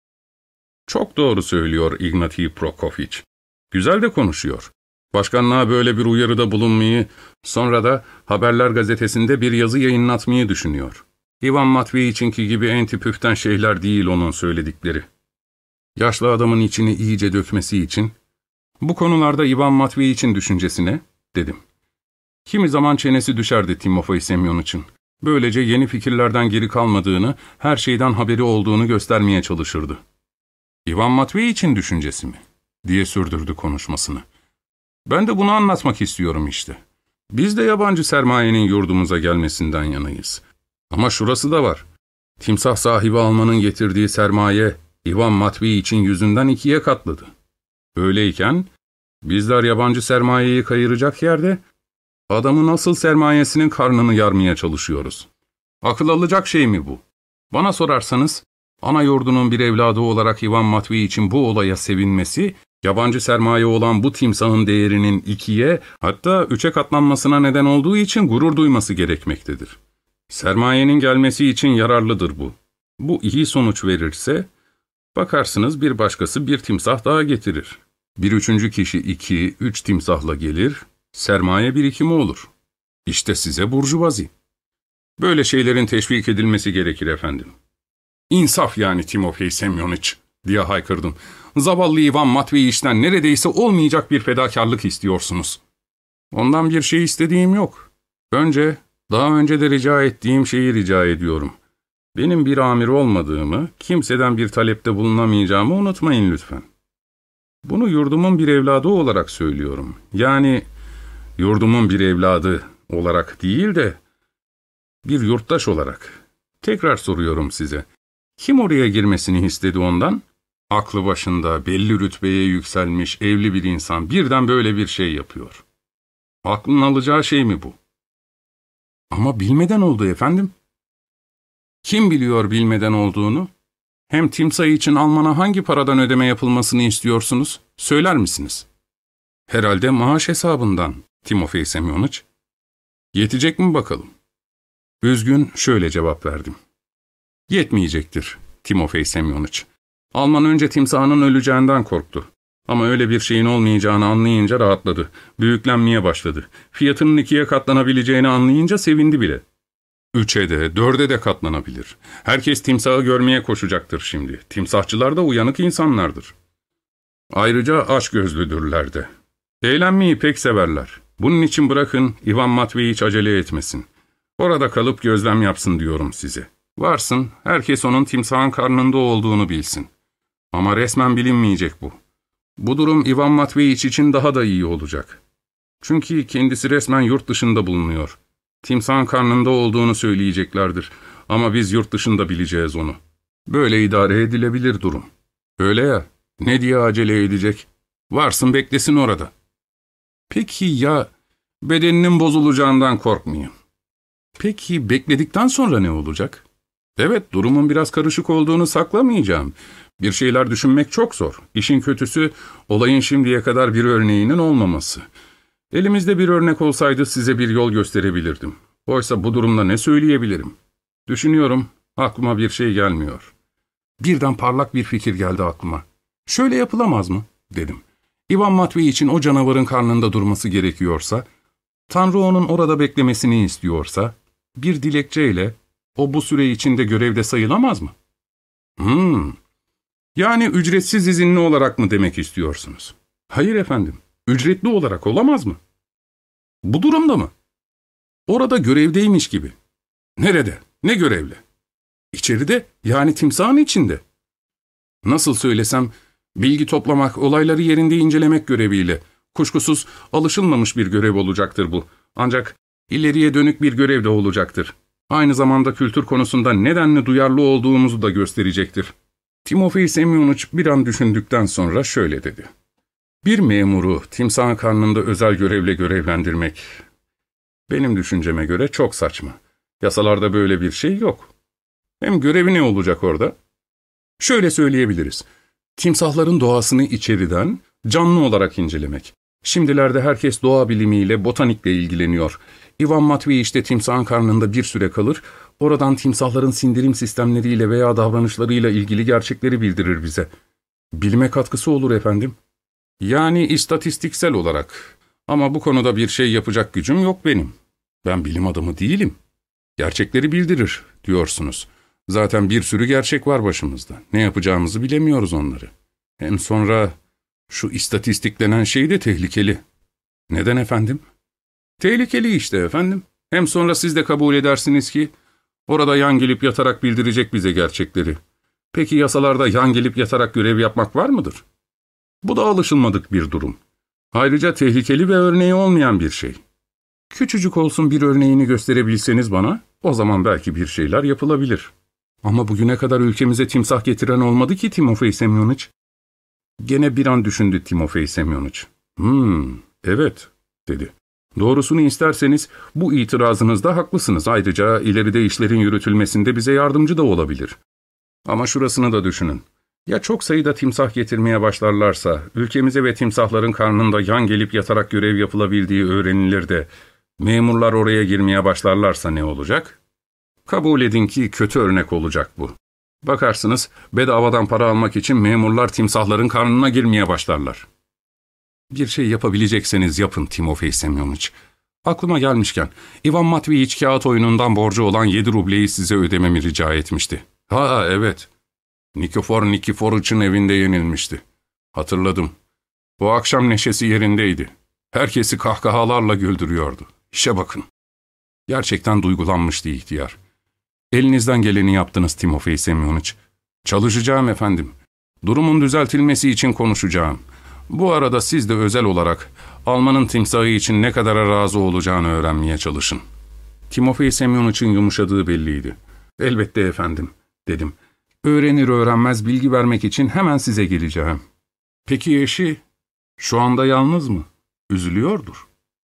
Çok doğru söylüyor Ignatiy Prokofiev. Güzel de konuşuyor. Başkanlığa böyle bir uyarıda bulunmayı, sonra da Haberler gazetesinde bir yazı yayınlatmayı düşünüyor. Ivan Matveyiç'inki gibi enti püften şeyler değil onun söyledikleri. Yaşlı adamın içini iyice dökmesi için, bu konularda Ivan Matveyiç'in düşüncesine, dedim. Kimi zaman çenesi düşerdi Timofey Semyoniç'in. Böylece yeni fikirlerden geri kalmadığını, her şeyden haberi olduğunu göstermeye çalışırdı. Ivan Matveyiç'in düşüncesi mi? Diye sürdürdü konuşmasını. Ben de bunu anlatmak istiyorum işte. Biz de yabancı sermayenin yurdumuza gelmesinden yanayız. Ama şurası da var. Timsah sahibi almanın getirdiği sermaye, Ivan Matveyiç'in yüzünden 2'ye katladı. Öyleyken, bizler yabancı sermayeyi kayıracak yerde, adamın asıl sermayesinin karnını yarmaya çalışıyoruz. Akıl alacak şey mi bu? Bana sorarsanız, ana yurdunun bir evladı olarak Ivan Matveyiç'in bu olaya sevinmesi, yabancı sermaye olan bu timsahın değerinin 2'ye, hatta 3'e katlanmasına neden olduğu için gurur duyması gerekmektedir. Sermayenin gelmesi için yararlıdır bu. Bu iyi sonuç verirse, bakarsınız bir başkası bir timsah daha getirir. Bir üçüncü kişi 2, 3 timsahla gelir, sermaye birikimi olur. İşte size burjuvazi. Böyle şeylerin teşvik edilmesi gerekir efendim. İnsaf yani Timofey Semyoniç, diye haykırdım. Zavallı Ivan Matveyiç'ten neredeyse olmayacak bir fedakarlık istiyorsunuz. Ondan bir şey istediğim yok. Daha önce de rica ettiğim şeyi rica ediyorum. Benim bir amir olmadığımı, kimseden bir talepte bulunamayacağımı unutmayın lütfen. Bunu yurdumun bir evladı olarak söylüyorum. Yani yurdumun bir evladı olarak değil de bir yurttaş olarak. Tekrar soruyorum size. Kim oraya girmesini istedi ondan? Aklı başında, belli rütbeye yükselmiş, evli bir insan birden böyle bir şey yapıyor. Aklın alacağı şey mi bu? Ama bilmeden oldu efendim. Kim biliyor bilmeden olduğunu? Hem timsah için Alman'a hangi paradan ödeme yapılmasını istiyorsunuz? Söyler misiniz? Herhalde maaş hesabından, Timofey Semyoniç. Yetecek mi bakalım? Üzgün şöyle cevap verdim. Yetmeyecektir, Timofey Semyoniç. Alman önce timsahının öleceğinden korktu. Ama öyle bir şeyin olmayacağını anlayınca rahatladı. Büyüklenmeye başladı. Fiyatının 2'ye katlanabileceğini anlayınca sevindi bile. 3'e de, 4'e de katlanabilir. Herkes timsahı görmeye koşacaktır şimdi. Timsahçılar da uyanık insanlardır. Ayrıca açgözlüdürler de. Eğlenmeyi pek severler. Bunun için bırakın Ivan Matveyiç acele etmesin. Orada kalıp gözlem yapsın diyorum size. Varsın, herkes onun timsahın karnında olduğunu bilsin. Ama resmen bilinmeyecek bu. Bu durum Ivan Matveyiç için daha da iyi olacak. Çünkü kendisi resmen yurt dışında bulunuyor. Timsahın karnında olduğunu söyleyeceklerdir. Ama biz yurt dışında bileceğiz onu. Böyle idare edilebilir durum. Öyle ya, ne diye acele edecek? Varsın beklesin orada. Peki ya bedeninin bozulacağından korkmayın. Peki bekledikten sonra ne olacak? Evet, durumun biraz karışık olduğunu saklamayacağım. Bir şeyler düşünmek çok zor. İşin kötüsü, olayın şimdiye kadar bir örneğinin olmaması. Elimizde bir örnek olsaydı size bir yol gösterebilirdim. Oysa bu durumda ne söyleyebilirim? Düşünüyorum, aklıma bir şey gelmiyor. Birden parlak bir fikir geldi aklıma. Şöyle yapılamaz mı? Dedim. Ivan Matveyiç'in o canavarın karnında durması gerekiyorsa, Tanrı onun orada beklemesini istiyorsa, bir dilekçeyle o bu süre içinde görevde sayılamaz mı? Yani ücretsiz izinli olarak mı demek istiyorsunuz? Hayır efendim, ücretli olarak olamaz mı? Bu durumda mı? Orada görevdeymiş gibi. Nerede? Ne görevle? İçeride, yani timsahın içinde. Nasıl söylesem, bilgi toplamak, olayları yerinde incelemek göreviyle. Kuşkusuz alışılmamış bir görev olacaktır bu. Ancak ileriye dönük bir görev de olacaktır. Aynı zamanda kültür konusunda nedenle duyarlı olduğumuzu da gösterecektir. Timofey Semyonoviç bir an düşündükten sonra şöyle dedi. Bir memuru timsahın karnında özel görevle görevlendirmek, benim düşünceme göre çok saçma. Yasalarda böyle bir şey yok. Hem görevi ne olacak orada? Şöyle söyleyebiliriz. Timsahların doğasını içeriden canlı olarak incelemek. Şimdilerde herkes doğa bilimiyle, botanikle ilgileniyor. Ivan Matveyiç de timsahın karnında bir süre kalır, oradan timsahların sindirim sistemleriyle veya davranışlarıyla ilgili gerçekleri bildirir bize. Bilime katkısı olur efendim. Yani istatistiksel olarak. Ama bu konuda bir şey yapacak gücüm yok benim. Ben bilim adamı değilim. Gerçekleri bildirir diyorsunuz. Zaten bir sürü gerçek var başımızda. Ne yapacağımızı bilemiyoruz onları. Hem sonra şu istatistik denen şey de tehlikeli. Neden efendim? Tehlikeli işte efendim. Hem sonra siz de kabul edersiniz ki orada yan gelip yatarak bildirecek bize gerçekleri. Peki yasalarda yan gelip yatarak görev yapmak var mıdır? Bu da alışılmadık bir durum. Ayrıca tehlikeli ve örneği olmayan bir şey. Küçücük olsun bir örneğini gösterebilseniz bana, o zaman belki bir şeyler yapılabilir. Ama bugüne kadar ülkemize timsah getiren olmadı ki Timofey Semyonoviç. Gene bir an düşündü Timofey Semyonoviç. Evet, dedi. Doğrusunu isterseniz bu itirazınızda haklısınız. Ayrıca ileride işlerin yürütülmesinde bize yardımcı da olabilir. Ama şurasını da düşünün. Ya çok sayıda timsah getirmeye başlarlarsa, ülkemize ve timsahların karnında yan gelip yatarak görev yapılabildiği öğrenilir de, memurlar oraya girmeye başlarlarsa ne olacak? Kabul edin ki kötü örnek olacak bu. Bakarsınız, bedavadan para almak için memurlar timsahların karnına girmeye başlarlar. Bir şey yapabilecekseniz yapın Timofey Semyonoviç. Aklıma gelmişken, Ivan Matveyiç kağıt oyunundan borcu olan 7 rubleyi size ödememi rica etmişti. Ha evet, Nikifor Nikiforiç'in evinde yenilmişti. Hatırladım. O akşam neşesi yerindeydi. Herkesi kahkahalarla güldürüyordu. İşe bakın. Gerçekten duygulanmıştı ihtiyar. Elinizden geleni yaptınız Timofey Semyonoviç. Çalışacağım efendim. Durumun düzeltilmesi için konuşacağım. Bu arada siz de özel olarak Alman'ın timsahı için ne kadara razı olacağını öğrenmeye çalışın. Timofey Semyonoviç'in yumuşadığı belliydi. Elbette efendim, dedim. Öğrenir öğrenmez bilgi vermek için hemen size geleceğim. Peki eşi? Şu anda yalnız mı? Üzülüyordur.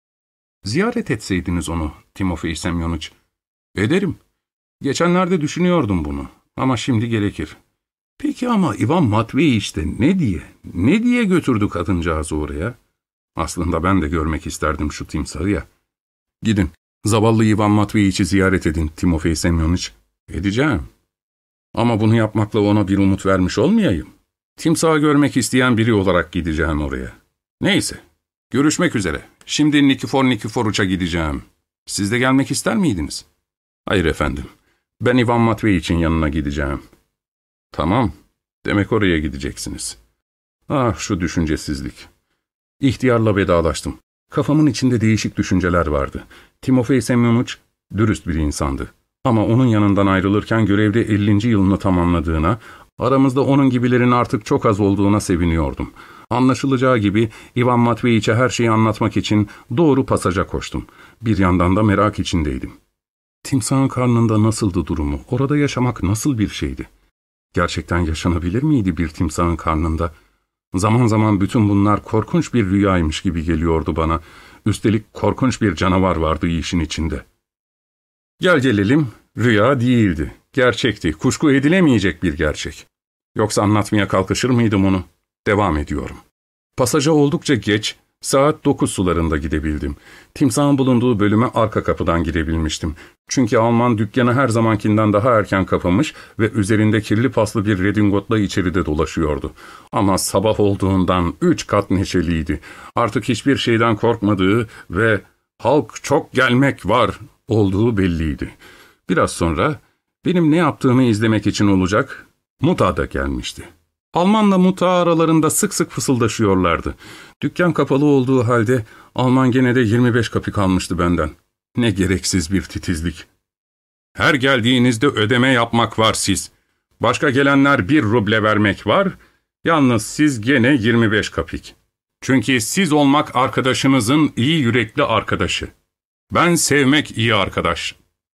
Ziyaret etseydiniz onu Timofey Semyonoviç. Ederim. Geçenlerde düşünüyordum bunu. Ama şimdi gerekir. Peki ama Ivan Matveyiç de ne diye götürdü kadıncağızı oraya? Aslında ben de görmek isterdim şu timsahı ya. Gidin, zavallı Ivan Matveyiç'i ziyaret edin Timofey Semyonoviç. Edeceğim. Ama bunu yapmakla ona bir umut vermiş olmayayım. Timsahı görmek isteyen biri olarak gideceğim oraya. Neyse, görüşmek üzere. Şimdi Nikifor Nikiforiç'e gideceğim. Siz de gelmek ister miydiniz? Hayır efendim, ben Ivan Matveyiç'in yanına gideceğim. Tamam, demek oraya gideceksiniz. Ah şu düşüncesizlik. İhtiyarla vedalaştım. Kafamın içinde değişik düşünceler vardı. Timofey Semyonoviç dürüst bir insandı. Ama onun yanından ayrılırken görevde 50. yılını tamamladığına, aramızda onun gibilerin artık çok az olduğuna seviniyordum. Anlaşılacağı gibi Ivan Matveyiç'e her şeyi anlatmak için doğru pasaja koştum. Bir yandan da merak içindeydim. Timsahın karnında nasıldı durumu? Orada yaşamak nasıl bir şeydi? Gerçekten yaşanabilir miydi bir timsahın karnında? Zaman zaman bütün bunlar korkunç bir rüyaymış gibi geliyordu bana. Üstelik korkunç bir canavar vardı işin içinde. Gel gelelim, rüya değildi. Gerçekti, kuşku edilemeyecek bir gerçek. Yoksa anlatmaya kalkışır mıydım onu? Devam ediyorum. Pasaja oldukça geç, saat 9 sularında gidebildim. Timsahın bulunduğu bölüme arka kapıdan girebilmiştim. Çünkü Alman dükkanı her zamankinden daha erken kapamış ve üzerinde kirli paslı bir redingotla içeride dolaşıyordu. Ama sabah olduğundan 3 kat neşeliydi. Artık hiçbir şeyden korkmadığı ve "halk çok gelmek var" olduğu belliydi. Biraz sonra benim ne yaptığımı izlemek için olacak Muta da gelmişti. Almanla Muta aralarında sık sık fısıldaşıyorlardı. Dükkan kapalı olduğu halde Alman gene de 25 kapik almıştı benden. Ne gereksiz bir titizlik. Her geldiğinizde ödeme yapmak var siz. Başka gelenler 1 ruble vermek var, yalnız siz gene 25 kapik. Çünkü siz olmak arkadaşınızın iyi yürekli arkadaşı. Ben sevmek iyi arkadaş.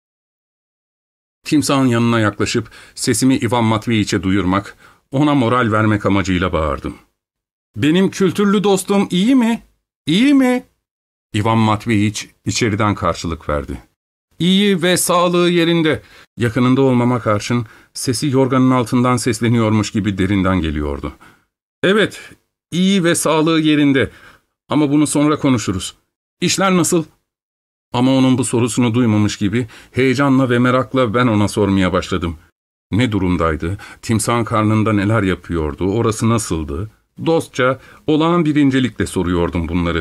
Timsahın yanına yaklaşıp sesimi Ivan Matveyiç'e duyurmak, ona moral vermek amacıyla bağırdım. ''Benim kültürlü dostum iyi mi? İyi mi?'' Ivan Matveyiç içeriden karşılık verdi. ''İyi ve sağlığı yerinde.'' Yakınında olmama karşın sesi yorganın altından sesleniyormuş gibi derinden geliyordu. ''Evet, iyi ve sağlığı yerinde. Ama bunu sonra konuşuruz. İşler nasıl?'' Ama onun bu sorusunu duymamış gibi heyecanla ve merakla ben ona sormaya başladım. Ne durumdaydı, timsahın karnında neler yapıyordu, orası nasıldı? Dostça, olağan bir incelikle soruyordum bunları.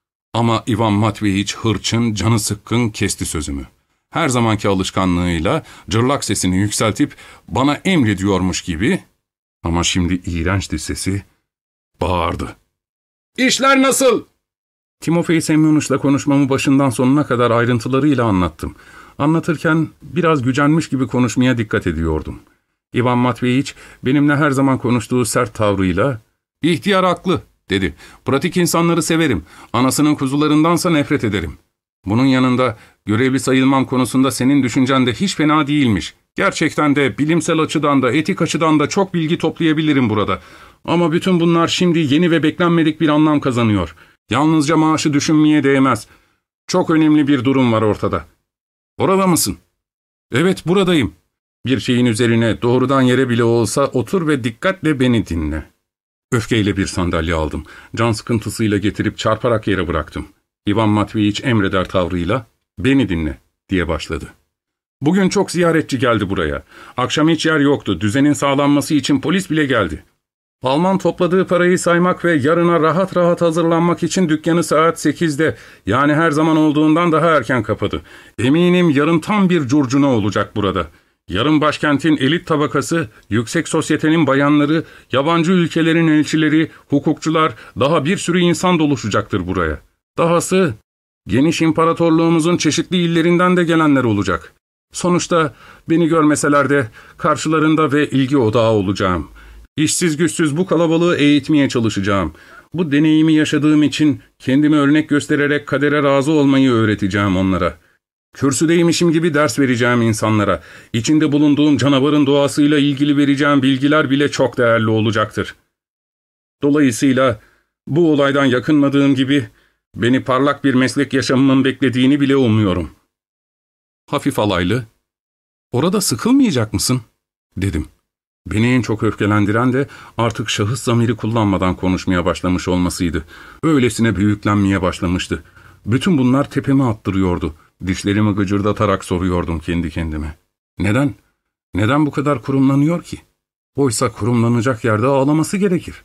Ama Ivan Matveyiç hırçın, canı sıkkın kesti sözümü. Her zamanki alışkanlığıyla cırlak sesini yükseltip bana emrediyormuş gibi, ama şimdi iğrençti sesi, bağırdı. ''İşler nasıl?'' Timofey Semyonuç'la konuşmamı başından sonuna kadar ayrıntılarıyla anlattım. Anlatırken biraz gücenmiş gibi konuşmaya dikkat ediyordum. Ivan Matveyiç benimle her zaman konuştuğu sert tavrıyla ''İhtiyar haklı'' dedi. ''Pratik insanları severim. Anasının kuzularındansa nefret ederim. Bunun yanında görevli sayılmam konusunda senin düşüncen de hiç fena değilmiş. Gerçekten de bilimsel açıdan da etik açıdan da çok bilgi toplayabilirim burada. Ama bütün bunlar şimdi yeni ve beklenmedik bir anlam kazanıyor. Yalnızca maaşı düşünmeye değmez. Çok önemli bir durum var ortada. Orada mısın? Evet, buradayım. Bir şeyin üzerine doğrudan yere bile olsa otur ve dikkatle beni dinle. Öfkeyle bir sandalye aldım. Can sıkıntısıyla getirip çarparak yere bıraktım. Ivan Matveyiç emreder tavrıyla beni dinle diye başladı. Bugün çok ziyaretçi geldi buraya. Akşam hiç yer yoktu. Düzenin sağlanması için polis bile geldi. Alman topladığı parayı saymak ve yarına rahat rahat hazırlanmak için dükkanı saat 8'de, yani her zaman olduğundan daha erken kapadı. Eminim yarın tam bir curcuna olacak burada. Yarın başkentin elit tabakası, yüksek sosyetenin bayanları, yabancı ülkelerin elçileri, hukukçular, daha bir sürü insan doluşacaktır buraya. Dahası geniş imparatorluğumuzun çeşitli illerinden de gelenler olacak. Sonuçta beni görmeseler de karşılarında ve ilgi odağı olacağım. İşsiz güçsüz bu kalabalığı eğitmeye çalışacağım. Bu deneyimi yaşadığım için kendimi örnek göstererek kadere razı olmayı öğreteceğim onlara. Kürsüdeymişim gibi ders vereceğim insanlara. İçinde bulunduğum canavarın doğasıyla ilgili vereceğim bilgiler bile çok değerli olacaktır. Dolayısıyla bu olaydan yakınmadığım gibi beni parlak bir meslek yaşamımın beklediğini bile umuyorum. Hafif alaylı, ''Orada sıkılmayacak mısın?'' dedim. Beni en çok öfkelendiren de artık şahıs zamiri kullanmadan konuşmaya başlamış olmasıydı. Öylesine büyüklenmeye başlamıştı. Bütün bunlar tepeme attırıyordu. Dişlerimi gıcırdatarak soruyordum kendi kendime. Neden? Neden bu kadar kurumlanıyor ki? Oysa kurumlanacak yerde ağlaması gerekir.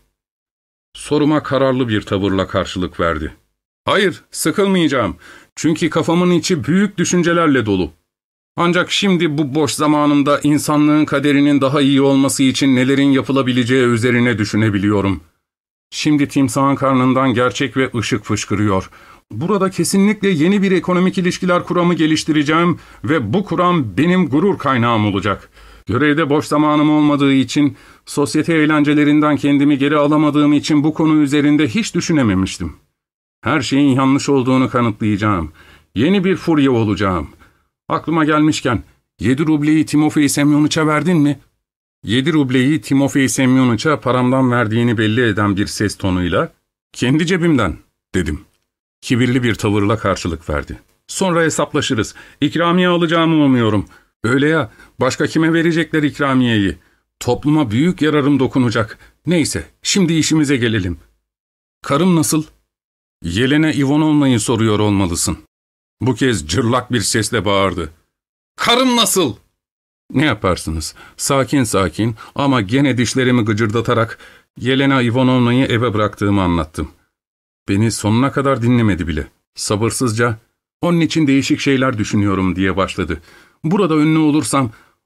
Soruma kararlı bir tavırla karşılık verdi. ''Hayır, sıkılmayacağım. Çünkü kafamın içi büyük düşüncelerle dolu. Ancak şimdi bu boş zamanımda insanlığın kaderinin daha iyi olması için nelerin yapılabileceği üzerine düşünebiliyorum. Şimdi timsahın karnından gerçek ve ışık fışkırıyor. Burada kesinlikle yeni bir ekonomik ilişkiler kuramı geliştireceğim ve bu kuram benim gurur kaynağım olacak. Görevde boş zamanım olmadığı için, sosyete eğlencelerinden kendimi geri alamadığım için bu konu üzerinde hiç düşünememiştim. Her şeyin yanlış olduğunu kanıtlayacağım. Yeni bir furya olacağım. Aklıma gelmişken, 7 rubleyi Timofey Semyonuç'a verdin mi? 7 rubleyi Timofey Semyonuç'a paramdan verdiğini belli eden bir ses tonuyla, ''Kendi cebimden'' dedim. Kibirli bir tavırla karşılık verdi. ''Sonra hesaplaşırız. İkramiye alacağımı umuyorum. Öyle ya, başka kime verecekler ikramiyeyi? Topluma büyük yararım dokunacak. Neyse, şimdi işimize gelelim. Karım nasıl?'' ''Yelena Ivanovna'yı soruyor olmalısın.'' Bu kez cırlak bir sesle bağırdı. ''Karım nasıl?'' Ne yaparsınız? Sakin sakin ama gene dişlerimi gıcırdatarak Yelena Ivanovna'yı eve bıraktığımı anlattım. Beni sonuna kadar dinlemedi bile. Sabırsızca, ''Onun için değişik şeyler düşünüyorum'' diye başladı. ''Burada ünlü olursam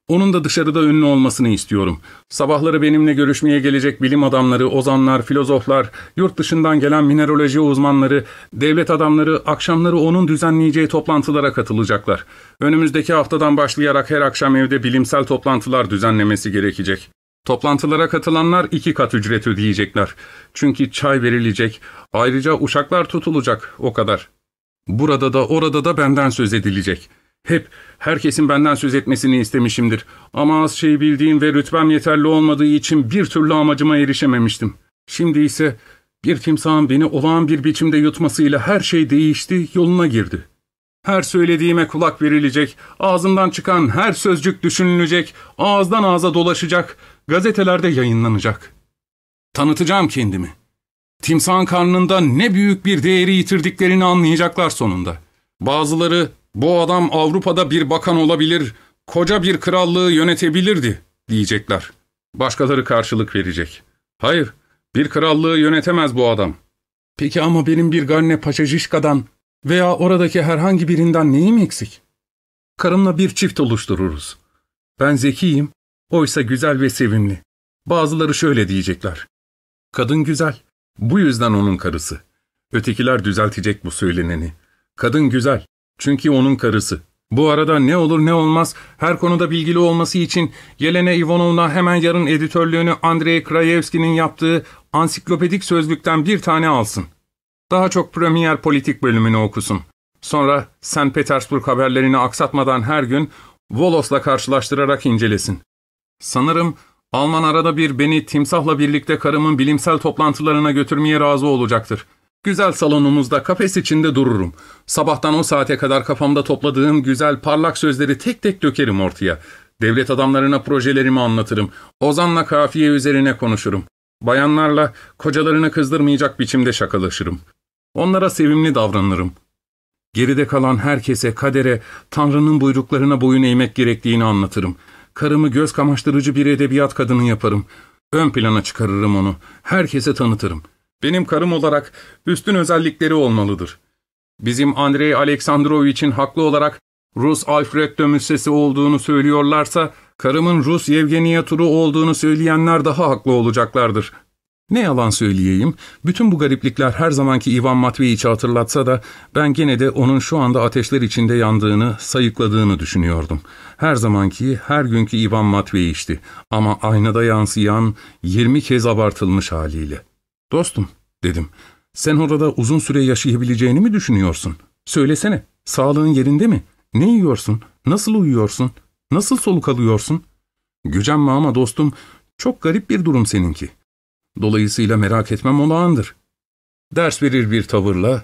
Onun da dışarıda ünlü olmasını istiyorum. Sabahları benimle görüşmeye gelecek bilim adamları, ozanlar, filozoflar, yurt dışından gelen mineraloji uzmanları, devlet adamları akşamları onun düzenleyeceği toplantılara katılacaklar. Önümüzdeki haftadan başlayarak her akşam evde bilimsel toplantılar düzenlemesi gerekecek. Toplantılara katılanlar 2 kat ücret ödeyecekler. Çünkü çay verilecek, ayrıca uşaklar tutulacak, o kadar. Burada da orada da benden söz edilecek. Hep herkesin benden söz etmesini istemişimdir. Ama az şey bildiğim ve rütbem yeterli olmadığı için bir türlü amacıma erişememiştim. Şimdi ise bir timsahın beni olağan bir biçimde yutmasıyla her şey değişti, yoluna girdi. Her söylediğime kulak verilecek, ağzımdan çıkan her sözcük düşünülecek, ağızdan ağza dolaşacak, gazetelerde yayınlanacak. Tanıtacağım kendimi. Timsahın karnında ne büyük bir değeri yitirdiklerini anlayacaklar sonunda. Bazıları, bu adam Avrupa'da bir bakan olabilir, koca bir krallığı yönetebilirdi diyecekler. Başkaları karşılık verecek. Hayır, bir krallığı yönetemez bu adam. Peki ama benim bir Garne Paçajişka'dan veya oradaki herhangi birinden neyim eksik? Karımla bir çift oluştururuz. Ben zekiyim, oysa güzel ve sevimli. Bazıları şöyle diyecekler. Kadın güzel, bu yüzden onun karısı. Ötekiler düzeltecek bu söyleneni. Kadın güzel, çünkü onun karısı. Bu arada ne olur ne olmaz, her konuda bilgili olması için Yelena Ivanovna hemen yarın editörlüğünü Andrei Krajewski'nin yaptığı ansiklopedik sözlükten bir tane alsın. Daha çok Premier Politik bölümünü okusun. Sonra St. Petersburg haberlerini aksatmadan her gün Volos'la karşılaştırarak incelesin. Sanırım Alman arada bir beni timsahla birlikte karımın bilimsel toplantılarına götürmeye razı olacaktır. Güzel salonumuzda kafes içinde dururum. Sabahtan o saate kadar kafamda topladığım güzel parlak sözleri tek tek dökerim ortaya. Devlet adamlarına projelerimi anlatırım. Ozan'la kafiye üzerine konuşurum. Bayanlarla kocalarını kızdırmayacak biçimde şakalaşırım. Onlara sevimli davranırım. Geride kalan herkese, kadere, Tanrı'nın buyruklarına boyun eğmek gerektiğini anlatırım. Karımı göz kamaştırıcı bir edebiyat kadını yaparım. Ön plana çıkarırım onu. Herkese tanıtırım. Benim karım olarak üstün özellikleri olmalıdır. Bizim Andrei Aleksandroviç'in haklı olarak Rus Alfred de Musset'i olduğunu söylüyorlarsa, karımın Rus Yevgenia Turu olduğunu söyleyenler daha haklı olacaklardır. Ne yalan söyleyeyim, bütün bu gariplikler her zamanki Ivan Matveyiç'i hatırlatsa da ben gene de onun şu anda ateşler içinde yandığını, sayıkladığını düşünüyordum. Her zamanki, her günkü Ivan Matveyiç'ti ama aynada yansıyan 20 kez abartılmış haliyle. ''Dostum'' dedim, ''sen orada uzun süre yaşayabileceğini mi düşünüyorsun? Söylesene, sağlığın yerinde mi? Ne yiyorsun? Nasıl uyuyorsun? Nasıl soluk alıyorsun? Gücenme ama dostum, çok garip bir durum seninki. Dolayısıyla merak etmem olağandır.'' Ders verir bir tavırla,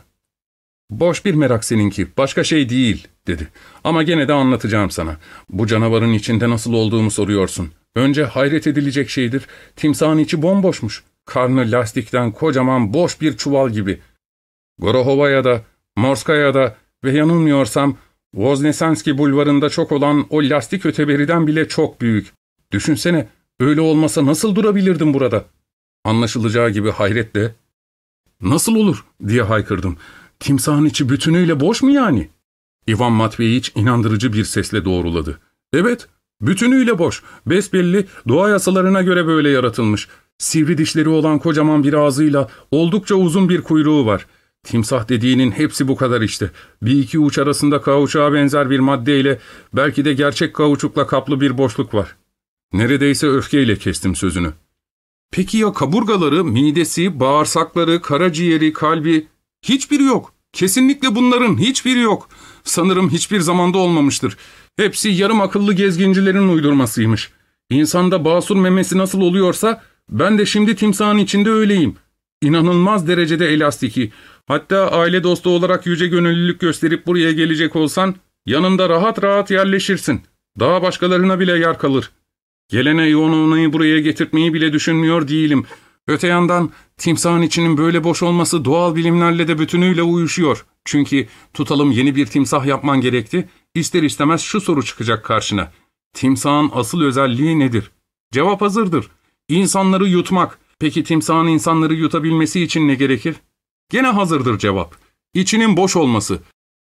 ''Boş bir merak seninki, başka şey değil.'' dedi. ''Ama gene de anlatacağım sana. Bu canavarın içinde nasıl olduğumu soruyorsun. Önce hayret edilecek şeydir, timsahın içi bomboşmuş. Karnı lastikten kocaman boş bir çuval gibi. Gorohova'ya da, Morska'ya da ve yanılmıyorsam Voznesenski bulvarında çok olan o lastik öteberiden bile çok büyük. Düşünsene, öyle olmasa nasıl durabilirdim burada?'' Anlaşılacağı gibi hayretle, ''Nasıl olur?'' diye haykırdım. ''Timsahın içi bütünüyle boş mu yani?'' Ivan Matveyiç inandırıcı bir sesle doğruladı. ''Evet, bütünüyle boş. Besbelli, doğa yasalarına göre böyle yaratılmış. Sivri dişleri olan kocaman bir ağzıyla oldukça uzun bir kuyruğu var. Timsah dediğinin hepsi bu kadar işte. Bir iki uç arasında kauçuğa benzer bir maddeyle, belki de gerçek kauçukla kaplı bir boşluk var.'' Neredeyse öfkeyle kestim sözünü. ''Peki ya kaburgaları, midesi, bağırsakları, karaciğeri, kalbi? Hiçbiri yok. Kesinlikle bunların hiçbiri yok. Sanırım hiçbir zamanda olmamıştır. Hepsi yarım akıllı gezgincilerin uydurmasıymış. İnsanda basur memesi nasıl oluyorsa, ben de şimdi timsahın içinde öyleyim. İnanılmaz derecede elastiki. Hatta aile dostu olarak yüce gönüllülük gösterip buraya gelecek olsan, yanımda rahat rahat yerleşirsin. Daha başkalarına bile yer kalır. Yelena Ivanovna'yı buraya getirtmeyi bile düşünmüyor değilim. Öte yandan timsahın içinin böyle boş olması doğal bilimlerle de bütünüyle uyuşuyor. Çünkü tutalım yeni bir timsah yapman gerekti, ister istemez şu soru çıkacak karşına. Timsahın asıl özelliği nedir? Cevap hazırdır. İnsanları yutmak. Peki timsahın insanları yutabilmesi için ne gerekir? Gene hazırdır cevap. İçinin boş olması.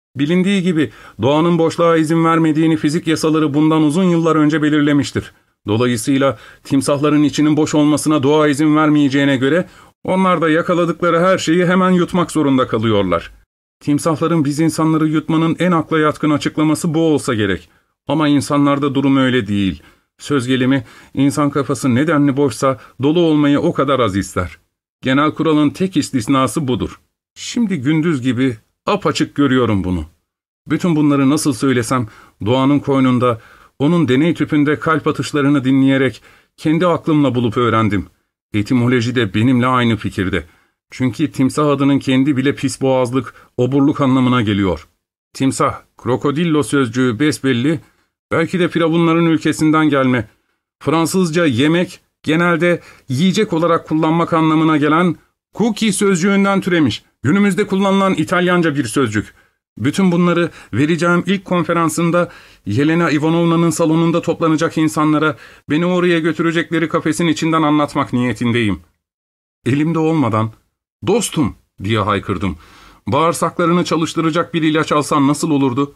Bilindiği gibi doğanın boşluğa izin vermediğini fizik yasaları bundan uzun yıllar önce belirlemiştir. Dolayısıyla timsahların içinin boş olmasına doğa izin vermeyeceğine göre onlar da yakaladıkları her şeyi hemen yutmak zorunda kalıyorlar. Timsahların biz insanları yutmanın en akla yatkın açıklaması bu olsa gerek. Ama insanlarda durum öyle değil. Söz gelimi, insan kafası nedenli boşsa dolu olmayı o kadar az ister. Genel kuralın tek istisnası budur. Şimdi gündüz gibi apaçık görüyorum bunu. Bütün bunları nasıl söylesem, doğanın koynunda, onun deney tüpünde kalp atışlarını dinleyerek kendi aklımla bulup öğrendim. Etimoloji de benimle aynı fikirde. Çünkü timsah adının kendi bile pis boğazlık, oburluk anlamına geliyor. Timsah, krokodillo sözcüğü besbelli, belki de firavunların ülkesinden gelme. Fransızca yemek, genelde yiyecek olarak kullanmak anlamına gelen cookie sözcüğünden türemiş. Günümüzde kullanılan İtalyanca bir sözcük. Bütün bunları vereceğim ilk konferansında Yelena Ivanovna'nın salonunda toplanacak insanlara beni oraya götürecekleri kafesin içinden anlatmak niyetindeyim. Elimde olmadan, "Dostum!" diye haykırdım. Bağırsaklarını çalıştıracak bir ilaç alsan nasıl olurdu?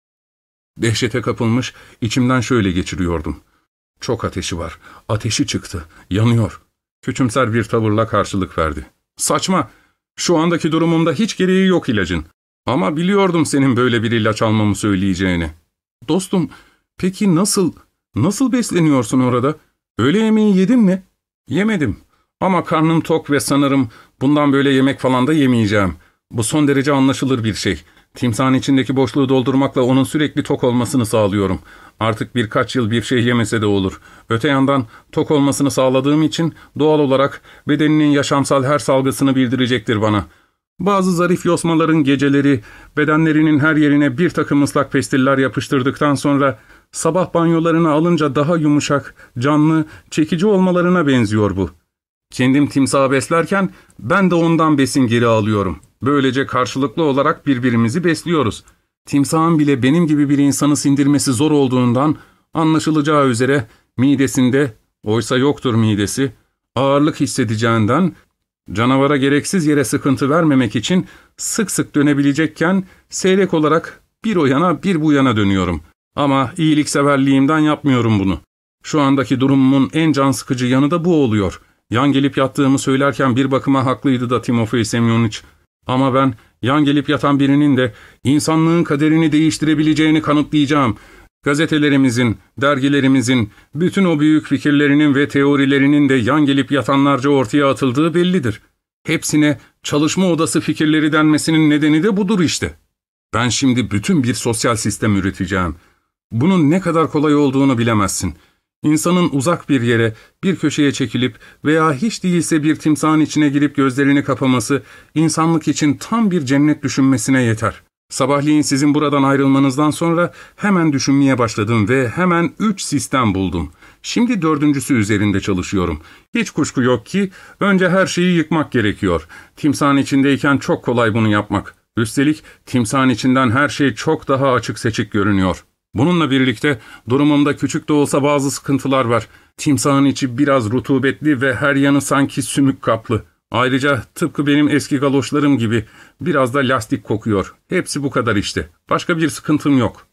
Dehşete kapılmış, içimden şöyle geçiriyordum. Çok ateşi var. Ateşi çıktı. Yanıyor. Küçümser bir tavırla karşılık verdi. Saçma. Şu andaki durumumda hiç gereği yok ilacın. Ama biliyordum senin böyle bir ilaç almamı söyleyeceğini. Dostum, peki nasıl besleniyorsun orada? Öğle yemeği yedin mi? Yemedim. Ama karnım tok ve sanırım bundan böyle yemek falan da yemeyeceğim. Bu son derece anlaşılır bir şey. Timsahın içindeki boşluğu doldurmakla onun sürekli tok olmasını sağlıyorum. Artık birkaç yıl bir şey yemese de olur. Öte yandan tok olmasını sağladığım için doğal olarak bedeninin yaşamsal her salgısını bildirecektir bana. Bazı zarif yosmaların geceleri bedenlerinin her yerine bir takım ıslak pestiller yapıştırdıktan sonra sabah banyolarını alınca daha yumuşak, canlı, çekici olmalarına benziyor bu. Kendim timsahı beslerken ben de ondan besin geri alıyorum. Böylece karşılıklı olarak birbirimizi besliyoruz. Timsahın bile benim gibi bir insanı sindirmesi zor olduğundan anlaşılacağı üzere midesinde, oysa yoktur midesi, ağırlık hissedeceğinden canavara gereksiz yere sıkıntı vermemek için sık sık dönebilecekken seyrek olarak bir o yana bir bu yana dönüyorum. Ama iyilikseverliğimden yapmıyorum bunu. Şu andaki durumumun en can sıkıcı yanı da bu oluyor. Yan gelip yattığımı söylerken bir bakıma haklıydı da Timofey Semyoniç. Ama ben yan gelip yatan birinin de insanlığın kaderini değiştirebileceğini kanıtlayacağım. Gazetelerimizin, dergilerimizin, bütün o büyük fikirlerinin ve teorilerinin de yan gelip yatanlarca ortaya atıldığı bellidir. Hepsine çalışma odası fikirleri denmesinin nedeni de budur işte. Ben şimdi bütün bir sosyal sistem üreteceğim. Bunun ne kadar kolay olduğunu bilemezsin. İnsanın uzak bir yere, bir köşeye çekilip veya hiç değilse bir timsahın içine girip gözlerini kapaması, insanlık için tam bir cennet düşünmesine yeter. Sabahleyin sizin buradan ayrılmanızdan sonra hemen düşünmeye başladım ve hemen 3 sistem buldum. Şimdi 4.'sü üzerinde çalışıyorum. Hiç kuşku yok ki önce her şeyi yıkmak gerekiyor. Timsahın içindeyken çok kolay bunu yapmak. Üstelik timsahın içinden her şey çok daha açık seçik görünüyor. Bununla birlikte durumumda küçük de olsa bazı sıkıntılar var. Timsahın içi biraz rutubetli ve her yanı sanki sümük kaplı. Ayrıca tıpkı benim eski galoşlarım gibi biraz da lastik kokuyor. Hepsi bu kadar işte. Başka bir sıkıntım yok.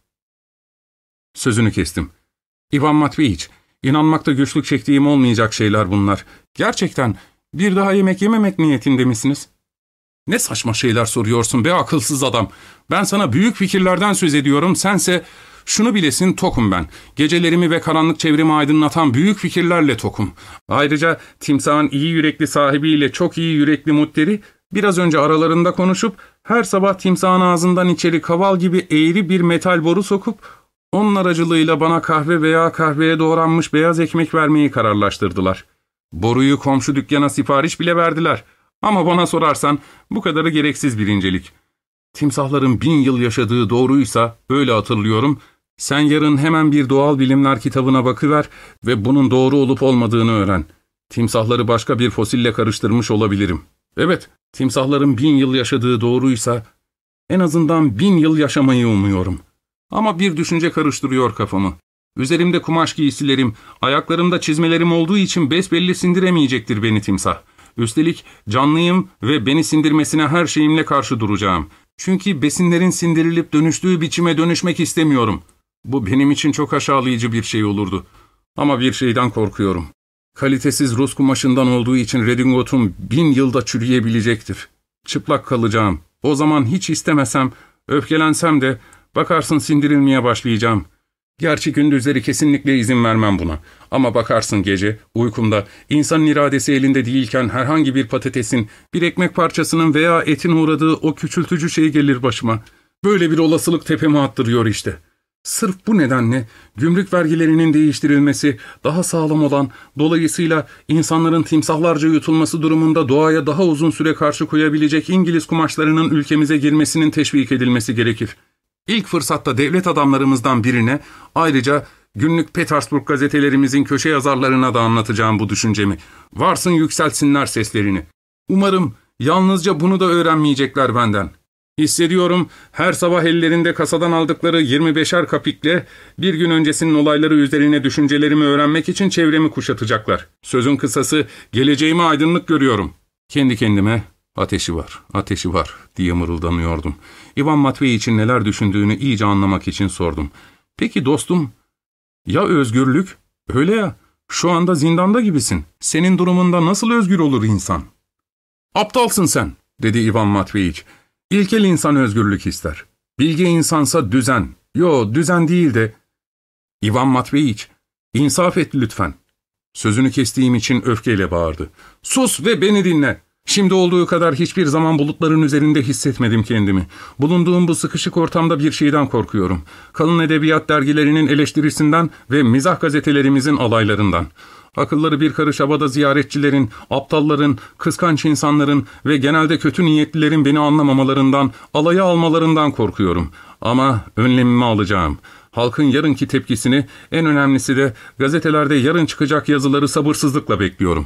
Sözünü kestim. İvan Matveyiç, inanmakta güçlük çektiğim olmayacak şeyler bunlar. Gerçekten bir daha yemek yememek niyetinde misiniz? Ne saçma şeyler soruyorsun be akılsız adam. Ben sana büyük fikirlerden söz ediyorum, sense... Şunu bilesin, tokum ben. Gecelerimi ve karanlık çevremi aydınlatan büyük fikirlerle tokum. Ayrıca timsahın iyi yürekli sahibiyle çok iyi yürekli mutteri biraz önce aralarında konuşup her sabah timsahın ağzından içeri kaval gibi eğri bir metal boru sokup onun aracılığıyla bana kahve veya kahveye doğranmış beyaz ekmek vermeyi kararlaştırdılar. Boruyu komşu dükkana sipariş bile verdiler. Ama bana sorarsan bu kadarı gereksiz bir incelik. Timsahların 1000 yıl yaşadığı doğruysa, öyle hatırlıyorum, sen yarın hemen bir doğal bilimler kitabına bakıver ve bunun doğru olup olmadığını öğren. Timsahları başka bir fosille karıştırmış olabilirim. Evet, timsahların 1000 yıl yaşadığı doğruysa, en azından 1000 yıl yaşamayı umuyorum. Ama bir düşünce karıştırıyor kafamı. Üzerimde kumaş giysilerim, ayaklarımda çizmelerim olduğu için besbelli sindiremeyecektir beni timsah. Üstelik canlıyım ve beni sindirmesine her şeyimle karşı duracağım. Çünkü besinlerin sindirilip dönüştüğü biçime dönüşmek istemiyorum. Bu benim için çok aşağılayıcı bir şey olurdu. Ama bir şeyden korkuyorum. Kalitesiz Rus kumaşından olduğu için redingotum 1000 yılda çürüyebilecektir. Çıplak kalacağım. O zaman hiç istemesem, öfkelensem de bakarsın sindirilmeye başlayacağım. Gerçi gündüzleri kesinlikle izin vermem buna. Ama bakarsın gece, uykumda, insanın iradesi elinde değilken herhangi bir patatesin, bir ekmek parçasının veya etin uğradığı o küçültücü şey gelir başıma. Böyle bir olasılık tepeme attırıyor işte. Sırf bu nedenle gümrük vergilerinin değiştirilmesi, daha sağlam olan, dolayısıyla insanların timsahlarca yutulması durumunda doğaya daha uzun süre karşı koyabilecek İngiliz kumaşlarının ülkemize girmesinin teşvik edilmesi gerekir. İlk fırsatta devlet adamlarımızdan birine, ayrıca günlük Petersburg gazetelerimizin köşe yazarlarına da anlatacağım bu düşüncemi. Varsın yükseltsinler seslerini. Umarım yalnızca bunu da öğrenmeyecekler benden. Hissediyorum her sabah ellerinde kasadan aldıkları 25'er kapikle bir gün öncesinin olayları üzerine düşüncelerimi öğrenmek için çevremi kuşatacaklar. Sözün kısası geleceğime aydınlık görüyorum. Kendi kendime ateşi var, ateşi var diye mırıldanıyordum. İvan Matveyiç'in neler düşündüğünü iyice anlamak için sordum. Peki dostum, ya özgürlük? Öyle ya, şu anda zindanda gibisin. Senin durumunda nasıl özgür olur insan? Aptalsın sen, dedi İvan Matveyiç. İlkel insan özgürlük ister. Bilge insansa düzen. Yo, düzen değil de... İvan Matveyiç, insaf et lütfen. Sözünü kestiğim için öfkeyle bağırdı. Sus ve beni dinle. Şimdi olduğu kadar hiçbir zaman bulutların üzerinde hissetmedim kendimi. Bulunduğum bu sıkışık ortamda bir şeyden korkuyorum. Kalın edebiyat dergilerinin eleştirisinden ve mizah gazetelerimizin alaylarından. Akılları bir karış havada ziyaretçilerin, aptalların, kıskanç insanların ve genelde kötü niyetlilerin beni anlamamalarından, alaya almalarından korkuyorum. Ama önlemimi alacağım. Halkın yarınki tepkisini, en önemlisi de gazetelerde yarın çıkacak yazıları sabırsızlıkla bekliyorum.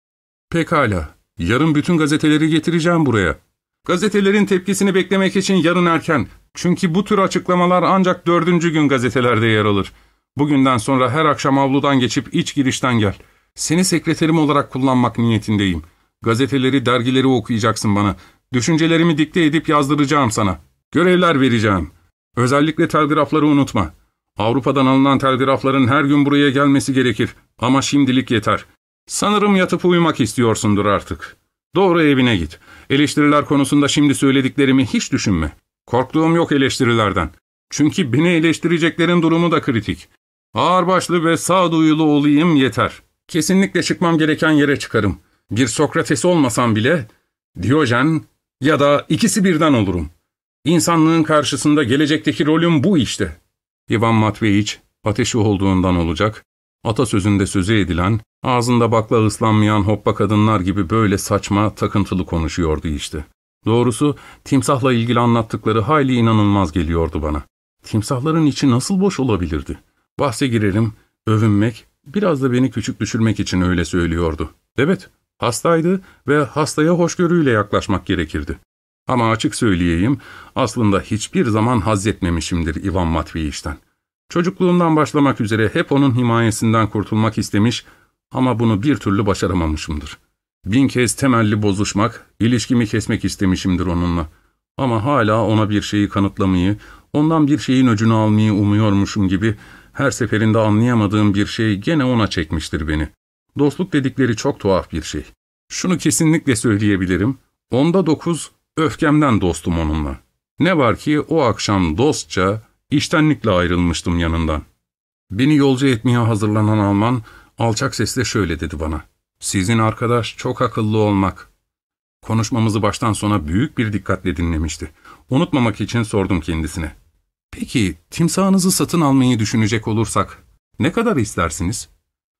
Pekala, yarın bütün gazeteleri getireceğim buraya. Gazetelerin tepkisini beklemek için yarın erken. Çünkü bu tür açıklamalar ancak 4. gün gazetelerde yer alır. Bugünden sonra her akşam avludan geçip iç girişten gel. Seni sekreterim olarak kullanmak niyetindeyim. Gazeteleri, dergileri okuyacaksın bana. Düşüncelerimi dikte edip yazdıracağım sana. Görevler vereceğim. Özellikle telgrafları unutma. Avrupa'dan alınan telgrafların her gün buraya gelmesi gerekir. Ama şimdilik yeter. Sanırım yatıp uyumak istiyorsundur artık. Doğru evine git. Eleştiriler konusunda şimdi söylediklerimi hiç düşünme. Korktuğum yok eleştirilerden. Çünkü beni eleştireceklerin durumu da kritik. Ağırbaşlı ve sağduyulu olayım yeter. Kesinlikle çıkmam gereken yere çıkarım. Bir Sokrates olmasam bile Diyojen ya da ikisi birden olurum. İnsanlığın karşısında gelecekteki rolüm bu işte. İvan Matveyiç ateşi olduğundan olacak, atasözünde sözü edilen, ağzında bakla ıslanmayan hoppa kadınlar gibi böyle saçma, takıntılı konuşuyordu işte. Doğrusu timsahla ilgili anlattıkları hayli inanılmaz geliyordu bana. Timsahların içi nasıl boş olabilirdi? Bahse girerim, övünmek, biraz da beni küçük düşürmek için öyle söylüyordu. Evet, hastaydı ve hastaya hoşgörüyle yaklaşmak gerekirdi. Ama açık söyleyeyim, aslında hiçbir zaman hazzetmemişimdir İvan Matveyiç'ten. Çocukluğumdan başlamak üzere hep onun himayesinden kurtulmak istemiş ama bunu bir türlü başaramamışımdır. 1000 kez temelli bozuşmak, ilişkimi kesmek istemişimdir onunla. Ama hala ona bir şeyi kanıtlamayı, ondan bir şeyin öcünü almayı umuyormuşum gibi her seferinde anlayamadığım bir şey gene ona çekmiştir beni. Dostluk dedikleri çok tuhaf bir şey. Şunu kesinlikle söyleyebilirim, 10'da 9 öfkemden dostum onunla. Ne var ki o akşam dostça, içtenlikle ayrılmıştım yanından. Beni yolcu etmeye hazırlanan Alman alçak sesle şöyle dedi bana. Sizin arkadaş çok akıllı olmak. Konuşmamızı baştan sona büyük bir dikkatle dinlemişti. Unutmamak için sordum kendisine. Peki timsahınızı satın almayı düşünecek olursak ne kadar istersiniz?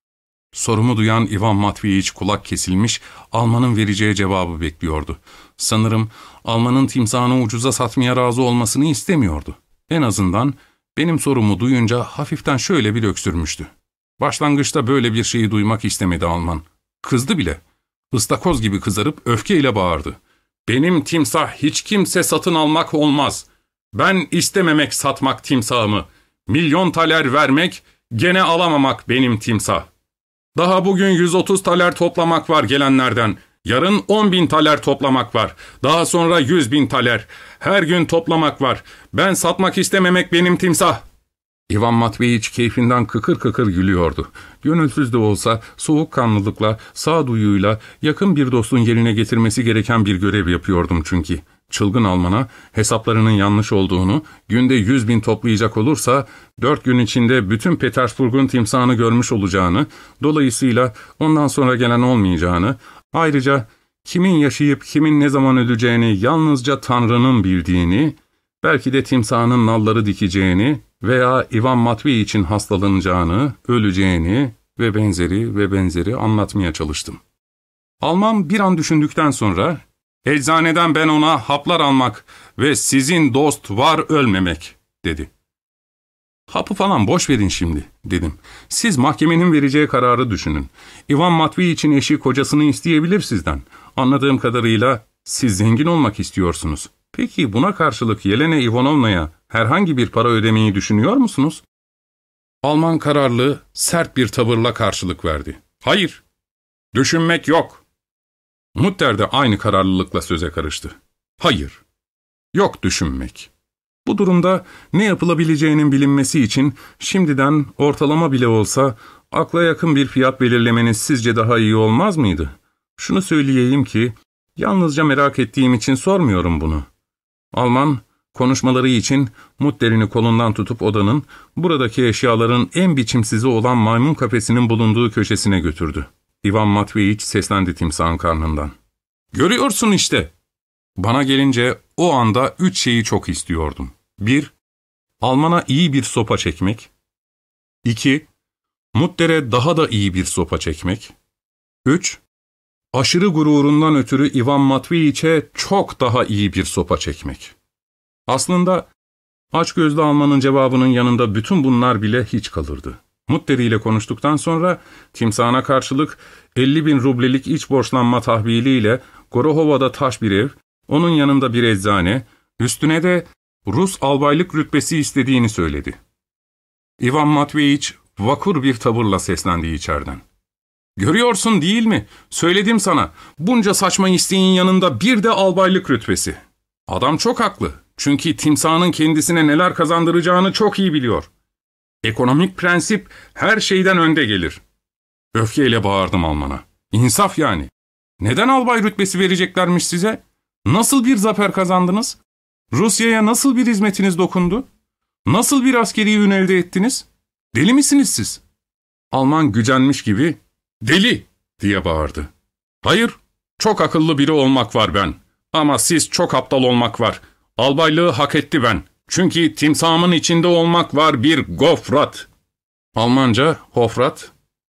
Sorumu duyan İvan Matveyiç kulak kesilmiş, Alman'ın vereceği cevabı bekliyordu. Sanırım Alman'ın timsahını ucuza satmaya razı olmasını istemiyordu. En azından benim sorumu duyunca hafiften şöyle bir öksürmüştü. Başlangıçta böyle bir şeyi duymak istemedi Alman. Kızdı bile. Istakoz gibi kızarıp öfkeyle bağırdı. Benim timsah hiç kimse satın almak olmaz. Ben istememek satmak timsahımı. Milyon taler vermek, gene alamamak benim timsah. Daha bugün 130 taler toplamak var gelenlerden. Yarın 10.000 taler toplamak var. Daha sonra 100.000 taler. Her gün toplamak var. Ben satmak istememek benim timsah. İvan Matveyiç keyfinden kıkır kıkır gülüyordu. Gönülsüz de olsa soğukkanlılıkla, sağduyuyla yakın bir dostun yerine getirmesi gereken bir görev yapıyordum çünkü. Çılgın Alman'a hesaplarının yanlış olduğunu, günde 100.000 toplayacak olursa 4 gün içinde bütün Petersburg'un timsahını görmüş olacağını, dolayısıyla ondan sonra gelen olmayacağını, ayrıca kimin yaşayıp kimin ne zaman öleceğini yalnızca Tanrı'nın bildiğini, belki de timsahının nalları dikeceğini veya Ivan Matveyiç'in hastalanacağını, öleceğini ve benzeri anlatmaya çalıştım. Alman bir an düşündükten sonra, ''Eczaneden ben ona haplar almak ve sizin dost var ölmemek.'' dedi. ''Hapı falan boş verin şimdi.'' dedim. ''Siz mahkemenin vereceği kararı düşünün. Ivan Matveyiç'in eşi kocasını isteyebilir sizden. Anladığım kadarıyla siz zengin olmak istiyorsunuz. Peki buna karşılık Yelena Ivanovna'ya herhangi bir para ödemeyi düşünüyor musunuz?'' Alman kararlı, sert bir tavırla karşılık verdi. ''Hayır, düşünmek yok.'' Mutter de aynı kararlılıkla söze karıştı. ''Hayır, yok düşünmek. Bu durumda ne yapılabileceğinin bilinmesi için şimdiden ortalama bile olsa akla yakın bir fiyat belirlemeniz sizce daha iyi olmaz mıydı? Şunu söyleyeyim ki, yalnızca merak ettiğim için sormuyorum bunu.'' Alman, konuşmaları için Mutter'ini kolundan tutup odanın, buradaki eşyaların en biçimsizi olan maymun kafesinin bulunduğu köşesine götürdü. Ivan Matveyiç seslendi timsahın karnından. ''Görüyorsun işte.'' Bana gelince o anda 3 şeyi çok istiyordum. 1. Alman'a iyi bir sopa çekmek. 2. Mutter'e daha da iyi bir sopa çekmek. 3. Aşırı gururundan ötürü Ivan Matveyiç'e çok daha iyi bir sopa çekmek. Aslında açgözlü Alman'ın cevabının yanında bütün bunlar bile hiç kalırdı. Mutter ile konuştuktan sonra timsahına karşılık 50.000 rublelik iç borçlanma tahviliyle Gorohova'da taş bir ev, onun yanında bir eczane, üstüne de Rus albaylık rütbesi istediğini söyledi. Ivan Matveyiç vakur bir tavırla seslendi içeriden. ''Görüyorsun değil mi? Söyledim sana. Bunca saçma isteğin yanında bir de albaylık rütbesi.'' Adam çok haklı. Çünkü timsahın kendisine neler kazandıracağını çok iyi biliyor. Ekonomik prensip her şeyden önde gelir. Öfkeyle bağırdım Alman'a. İnsaf yani. Neden albay rütbesi vereceklermiş size? Nasıl bir zafer kazandınız? Rusya'ya nasıl bir hizmetiniz dokundu? Nasıl bir askeri ün elde ettiniz? Deli misiniz siz? Alman gücenmiş gibi, ''Deli!'' diye bağırdı. ''Hayır, çok akıllı biri olmak var ben. Ama siz çok aptal olmak var. Albaylığı hak etti ben. Çünkü timsahımın içinde olmak var bir gofrat.'' Almanca hofrat,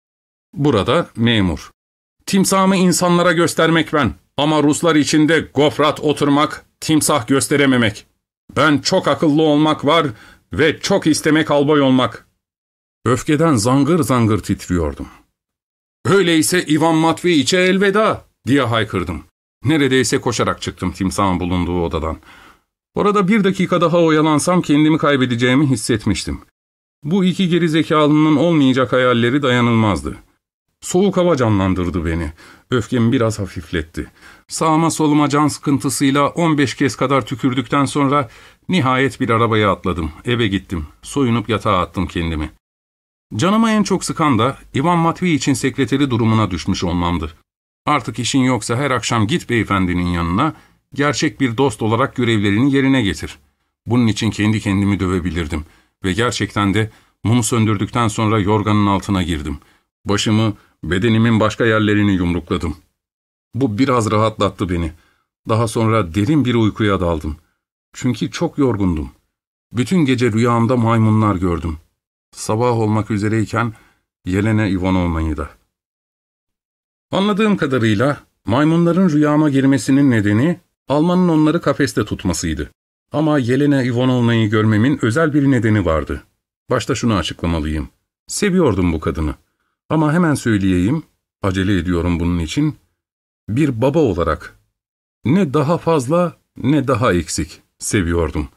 burada memur. ''Timsahımı insanlara göstermek ben. Ama Ruslar içinde gofrat oturmak, timsah gösterememek. Ben çok akıllı olmak var ve çok istemek albay olmak.'' Öfkeden zangır zangır titriyordum. ''Öyleyse Ivan Matveyiç'e elveda!'' diye haykırdım. Neredeyse koşarak çıktım timsahın bulunduğu odadan. Orada 1 dakika daha oyalansam kendimi kaybedeceğimi hissetmiştim. Bu iki gerizekalının olmayacak hayalleri dayanılmazdı. Soğuk hava canlandırdı beni. Öfkemi biraz hafifletti. Sağıma soluma can sıkıntısıyla 15 kez kadar tükürdükten sonra nihayet bir arabaya atladım. Eve gittim. Soyunup yatağa attım kendimi. Canıma en çok sıkan da Ivan Matveyiç'in sekreteri durumuna düşmüş olmamdı. Artık işin yoksa her akşam git beyefendinin yanına, gerçek bir dost olarak görevlerini yerine getir. Bunun için kendi kendimi dövebilirdim ve gerçekten de mumu söndürdükten sonra yorganın altına girdim. Başımı, bedenimin başka yerlerini yumrukladım. Bu biraz rahatlattı beni. Daha sonra derin bir uykuya daldım. Çünkü çok yorgundum. Bütün gece rüyamda maymunlar gördüm. Sabah olmak üzereyken Yelena Ivanovna'yı da. Anladığım kadarıyla maymunların rüyama girmesinin nedeni Alman'ın onları kafeste tutmasıydı. Ama Yelena Ivanovna'yı görmemin özel bir nedeni vardı. Başta şunu açıklamalıyım. Seviyordum bu kadını. Ama hemen söyleyeyim, acele ediyorum bunun için, bir baba olarak ne daha fazla ne daha eksik seviyordum.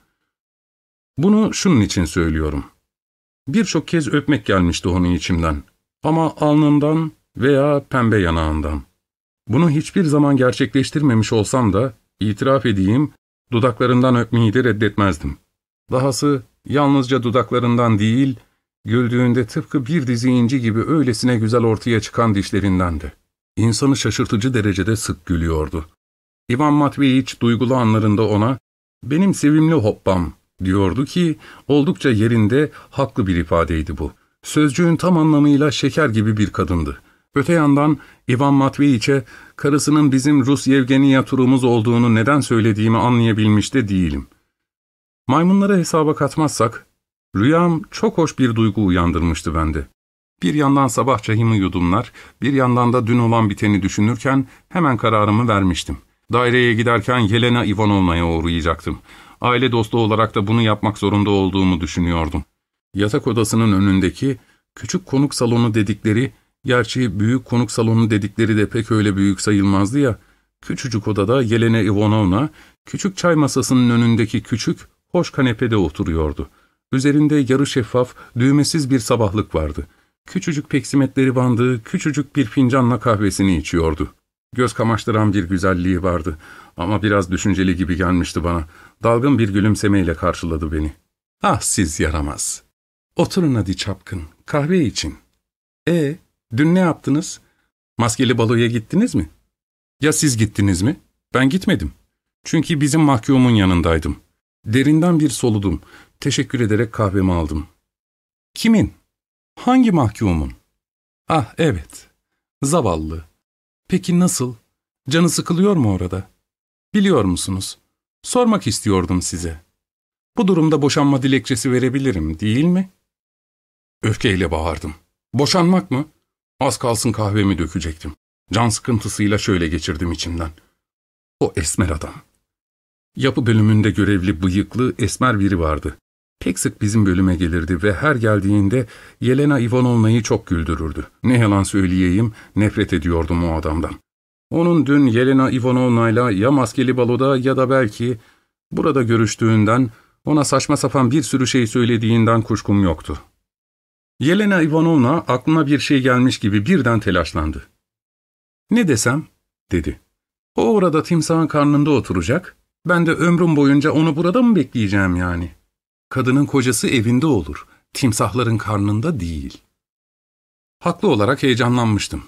Bunu şunun için söylüyorum. Birçok kez öpmek gelmişti onu içimden. Ama alnından veya pembe yanağından. Bunu hiçbir zaman gerçekleştirmemiş olsam da, itiraf edeyim, dudaklarından öpmeyi de reddetmezdim. Dahası yalnızca dudaklarından değil, güldüğünde tıpkı bir dizi inci gibi öylesine güzel ortaya çıkan dişlerindendi. İnsanı şaşırtıcı derecede sık gülüyordu. Ivan Matveyiç duygulu anlarında ona, "Benim sevimli hoppam," diyordu ki, oldukça yerinde, haklı bir ifadeydi bu. Sözcüğün tam anlamıyla şeker gibi bir kadındı. Öte yandan Ivan Matveyiç'e karısının bizim Rus Yevgeniya turumuz olduğunu neden söylediğimi anlayabilmiş de değilim. Maymunları hesaba katmazsak, rüyam çok hoş bir duygu uyandırmıştı bende. Bir yandan sabah çayımı yudumlar, bir yandan da dün olan biteni düşünürken hemen kararımı vermiştim. Daireye giderken Yelena Ivanovna'ya uğrayacaktım. Aile dostu olarak da bunu yapmak zorunda olduğumu düşünüyordum. Yatak odasının önündeki küçük konuk salonu dedikleri, gerçi büyük konuk salonu dedikleri de pek öyle büyük sayılmazdı ya, küçücük odada Yelena Ivanovna, küçük çay masasının önündeki küçük, hoş kanepede oturuyordu. Üzerinde yarı şeffaf, düğmesiz bir sabahlık vardı. Küçücük peksimetleri bandığı küçücük bir fincanla kahvesini içiyordu. Göz kamaştıran bir güzelliği vardı ama biraz düşünceli gibi gelmişti bana. Dalgın bir gülümsemeyle karşıladı beni. "Ah siz yaramaz. Oturun hadi çapkın, kahve için. Dün ne yaptınız? Maskeli baloya gittiniz mi? Ya siz gittiniz mi? Ben gitmedim. Çünkü bizim mahkumun yanındaydım. Derinden bir soludum. Teşekkür ederek kahvemi aldım." "Kimin? Hangi mahkumun?" "Ah evet. Zavallı. Peki nasıl? Canı sıkılıyor mu orada? Biliyor musunuz? Sormak istiyordum size. Bu durumda boşanma dilekçesi verebilirim, değil mi?" Öfkeyle bağırdım. "Boşanmak mı?" Az kalsın kahvemi dökecektim. Can sıkıntısıyla şöyle geçirdim içimden. O esmer adam. Yapı bölümünde görevli bıyıklı esmer biri vardı. Pek sık bizim bölüme gelirdi ve her geldiğinde Yelena Ivanovna'yı çok güldürürdü. Ne yalan söyleyeyim, nefret ediyordum o adamdan. Onun dün Yelena Ivanovna'yla ya maskeli baloda ya da belki burada görüştüğünden, ona saçma sapan bir sürü şey söylediğinden kuşkum yoktu. Yelena Ivanovna aklına bir şey gelmiş gibi birden telaşlandı. "Ne desem?" dedi. "O orada timsahın karnında oturacak, ben de ömrüm boyunca onu burada mı bekleyeceğim yani? Kadının kocası evinde olur, timsahların karnında değil." Haklı olarak heyecanlanmıştım.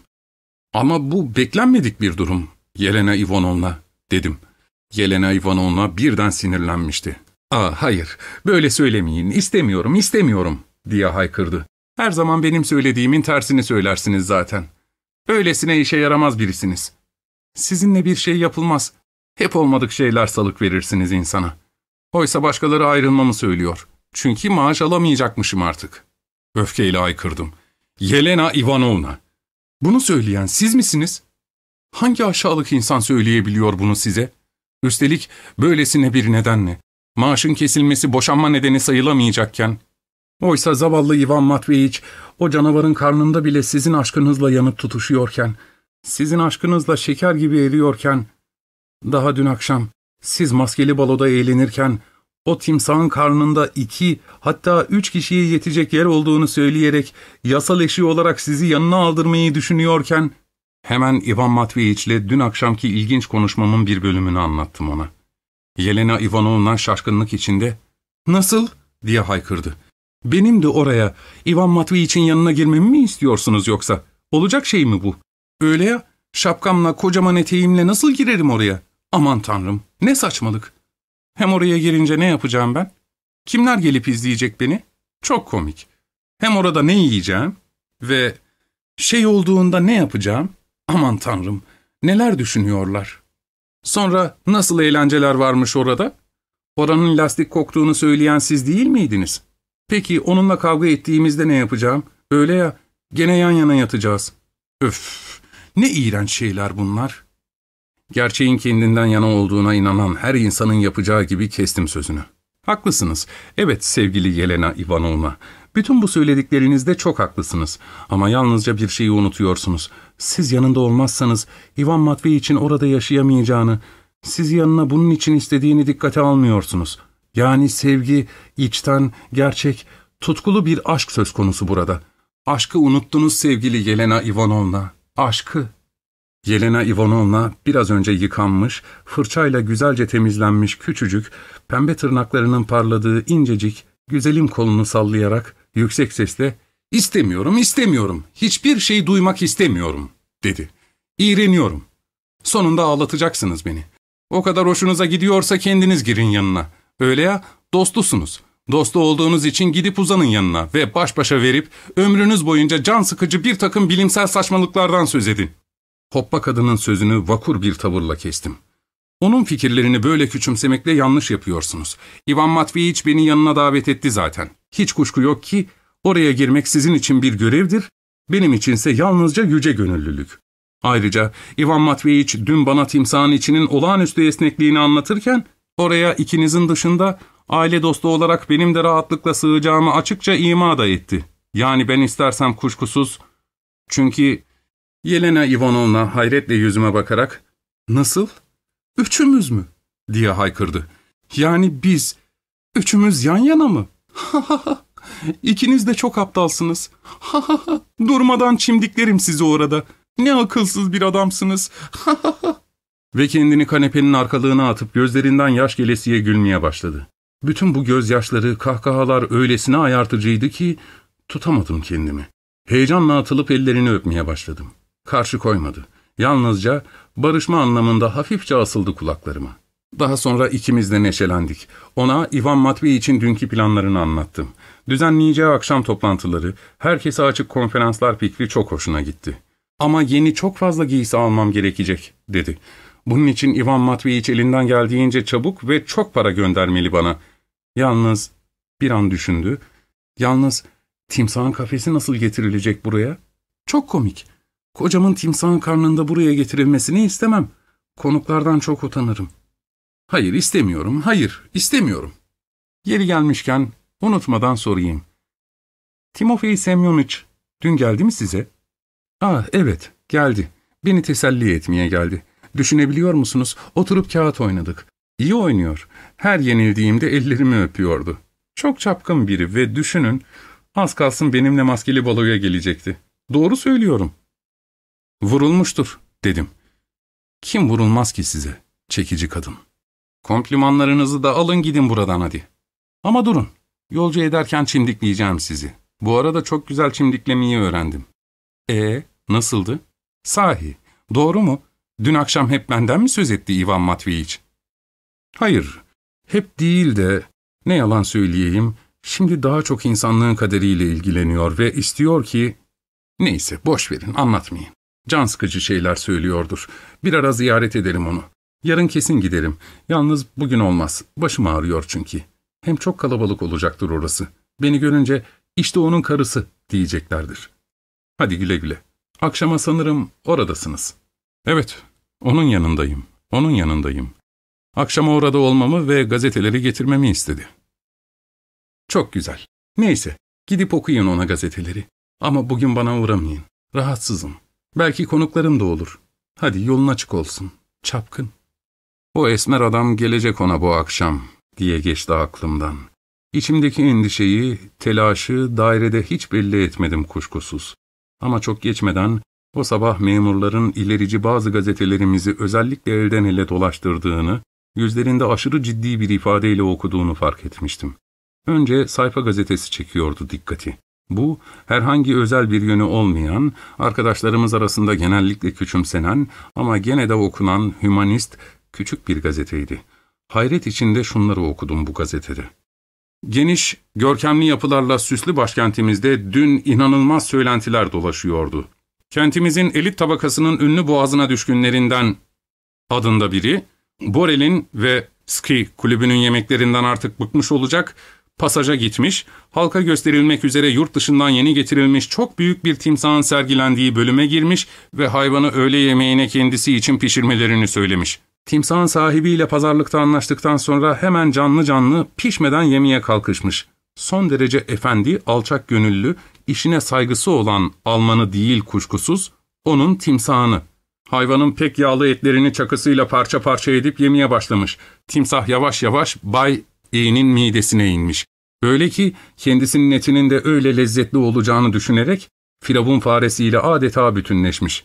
"Ama bu beklenmedik bir durum, Yelena Ivanovna," dedim. Yelena Ivanovna birden sinirlenmişti. Hayır, böyle söylemeyin, istemiyorum," diye haykırdı. "Her zaman benim söylediğimin tersini söylersiniz zaten. Öylesine işe yaramaz birisiniz. Sizinle bir şey yapılmaz. Hep olmadık şeyler salık verirsiniz insana. Oysa başkaları ayrılmamı söylüyor. Çünkü maaş alamayacakmışım artık." Öfkeyle haykırdım. "Yelena Ivanovna, bunu söyleyen siz misiniz? Hangi aşağılık insan söyleyebiliyor bunu size? Üstelik böylesine bir nedenle. Maaşın kesilmesi boşanma nedeni sayılamayacakken. Oysa zavallı Ivan Matveyiç, o canavarın karnında bile sizin aşkınızla yanıp tutuşuyorken, sizin aşkınızla şeker gibi eriyorken, daha dün akşam siz maskeli baloda eğlenirken, o timsahın karnında 2 hatta 3 kişiye yetecek yer olduğunu söyleyerek yasal eşi olarak sizi yanına aldırmayı düşünüyorken, hemen Ivan Matveyiç'le dün akşamki ilginç konuşmamın bir bölümünü anlattım ona. Yelena Ivanovna şaşkınlık içinde, "Nasıl?" diye haykırdı. "Benim de oraya, Ivan Matveyiç'in yanına girmemi mi istiyorsunuz yoksa? Olacak şey mi bu? Öyle ya, şapkamla, kocaman eteğimle nasıl girerim oraya? Aman tanrım, ne saçmalık. Hem oraya girince ne yapacağım ben? Kimler gelip izleyecek beni? Çok komik. Hem orada ne yiyeceğim? Ve şey olduğunda ne yapacağım? Aman tanrım, neler düşünüyorlar? Sonra nasıl eğlenceler varmış orada? Oranın lastik koktuğunu söyleyen siz değil miydiniz? Peki onunla kavga ettiğimizde ne yapacağım? Öyle ya, gene yan yana yatacağız. Öf, ne iğrenç şeyler bunlar." Gerçeğin kendinden yana olduğuna inanan her insanın yapacağı gibi kestim sözünü. "Haklısınız. Evet sevgili Yelena Ivanovna. Bütün bu söylediklerinizde çok haklısınız. Ama yalnızca bir şeyi unutuyorsunuz. Siz yanında olmazsanız Ivan Matveyiç'in orada yaşayamayacağını, sizi yanına bunun için istediğini dikkate almıyorsunuz. Yani sevgi, içten, gerçek, tutkulu bir aşk söz konusu burada. Aşkı unuttunuz sevgili Yelena Ivanovna. Aşkı." Yelena Ivanovna biraz önce yıkanmış, fırçayla güzelce temizlenmiş küçücük, pembe tırnaklarının parladığı incecik, güzelim kolunu sallayarak yüksek sesle "İstemiyorum, istemiyorum, hiçbir şey duymak istemiyorum," dedi. "İğreniyorum. Sonunda ağlatacaksınız beni. O kadar hoşunuza gidiyorsa kendiniz girin yanına. Öyle ya, dostlusunuz. Dostu olduğunuz için gidip uzanın yanına ve baş başa verip ömrünüz boyunca can sıkıcı bir takım bilimsel saçmalıklardan söz edin." Hoppa kadının sözünü vakur bir tavırla kestim. "Onun fikirlerini böyle küçümsemekle yanlış yapıyorsunuz. Ivan Matveyiç beni yanına davet etti zaten. Hiç kuşku yok ki oraya girmek sizin için bir görevdir, benim içinse yalnızca yüce gönüllülük. Ayrıca Ivan Matveyiç dün bana timsahın içinin olağanüstü esnekliğini anlatırken oraya ikinizin dışında aile dostu olarak benim de rahatlıkla sığacağımı açıkça ima da etti. Yani ben istersem kuşkusuz, çünkü..." Yelena Ivanovna hayretle yüzüme bakarak "Nasıl? Üçümüz mü?" diye haykırdı. "Yani biz, üçümüz yan yana mı? İkiniz de çok aptalsınız. Durmadan çimdiklerim sizi orada. Ne akılsız bir adamsınız." Ve kendini kanepenin arkalığına atıp gözlerinden yaş gelesiye gülmeye başladı. Bütün bu gözyaşları, kahkahalar öylesine ayartıcıydı ki tutamadım kendimi. Heyecanla atılıp ellerini öpmeye başladım. Karşı koymadı. Yalnızca barışma anlamında hafifçe asıldı kulaklarıma. Daha sonra ikimiz de neşelendik. Ona Ivan Matveyiç'in dünkü planlarını anlattım. Düzenleyeceği akşam toplantıları, herkese açık konferanslar fikri çok hoşuna gitti. "Ama yeni çok fazla giysi almam gerekecek," dedi. "Bunun için Ivan Matveyiç elinden geldiğince çabuk ve çok para göndermeli bana. Yalnız," bir an düşündü, "yalnız timsahın kafesi nasıl getirilecek buraya? Çok komik. Kocamın timsahın karnında buraya getirilmesini istemem. Konuklardan çok utanırım." "Hayır, istemiyorum, hayır, istemiyorum." Yeri gelmişken unutmadan sorayım. "Timofey Semyoniç dün geldi mi size?" Evet, geldi. Beni teselli etmeye geldi. Düşünebiliyor musunuz? Oturup kağıt oynadık. İyi oynuyor. Her yenildiğimde ellerimi öpüyordu. Çok çapkın biri ve düşünün, az kalsın benimle maskeli baloya gelecekti. Doğru söylüyorum." "Vurulmuştur," dedim. "Kim vurulmaz ki size, çekici kadın? Komplimanlarınızı da alın gidin buradan hadi. Ama durun, yolcu ederken çimdikleyeceğim sizi. Bu arada çok güzel çimdiklemeyi öğrendim." Nasıldı?" "Sahi, doğru mu? Dün akşam hep benden mi söz etti Ivan Matveyiç?" "Hayır, hep değil de, ne yalan söyleyeyim, şimdi daha çok insanlığın kaderiyle ilgileniyor ve istiyor ki..." "Neyse, boş verin, anlatmayın. Can sıkıcı şeyler söylüyordur. Bir ara ziyaret ederim onu. Yarın kesin giderim. Yalnız bugün olmaz. Başım ağrıyor çünkü. Hem çok kalabalık olacaktır orası. Beni görünce işte onun karısı diyeceklerdir. Hadi güle güle. Akşama sanırım oradasınız." "Evet, onun yanındayım. Onun yanındayım. Akşama orada olmamı ve gazeteleri getirmemi istedi." "Çok güzel. Neyse, gidip okuyun ona gazeteleri. Ama bugün bana uğramayın. Rahatsızım. Belki konuklarım da olur. Hadi yolun açık olsun. Çapkın." "O esmer adam gelecek ona bu akşam," diye geçti aklımdan. İçimdeki endişeyi, telaşı dairede hiç belli etmedim kuşkusuz. Ama çok geçmeden o sabah memurların ilerici bazı gazetelerimizi özellikle elden ele dolaştırdığını, yüzlerinde aşırı ciddi bir ifadeyle okuduğunu fark etmiştim. Önce sayfa gazetesi çekiyordu dikkati. Bu, herhangi özel bir yönü olmayan, arkadaşlarımız arasında genellikle küçümsenen ama gene de okunan hümanist küçük bir gazeteydi. Hayret içinde şunları okudum bu gazetede. "Geniş, görkemli yapılarla süslü başkentimizde dün inanılmaz söylentiler dolaşıyordu. Kentimizin elit tabakasının ünlü boğazına düşkünlerinden adında biri, Borel'in ve Ski kulübünün yemeklerinden artık bıkmış olacak, pasaja gitmiş, halka gösterilmek üzere yurt dışından yeni getirilmiş çok büyük bir timsahın sergilendiği bölüme girmiş ve hayvanı öğle yemeğine kendisi için pişirmelerini söylemiş. Timsahın sahibiyle pazarlıkta anlaştıktan sonra hemen canlı canlı pişmeden yemeye kalkışmış. Son derece efendi, alçak gönüllü, işine saygısı olan Almanı değil kuşkusuz, onun timsahını. Hayvanın pek yağlı etlerini çakısıyla parça parça edip yemeye başlamış. Timsah yavaş yavaş Bay E'nin midesine inmiş. Öyle ki kendisinin etinin de öyle lezzetli olacağını düşünerek firavun faresiyle adeta bütünleşmiş.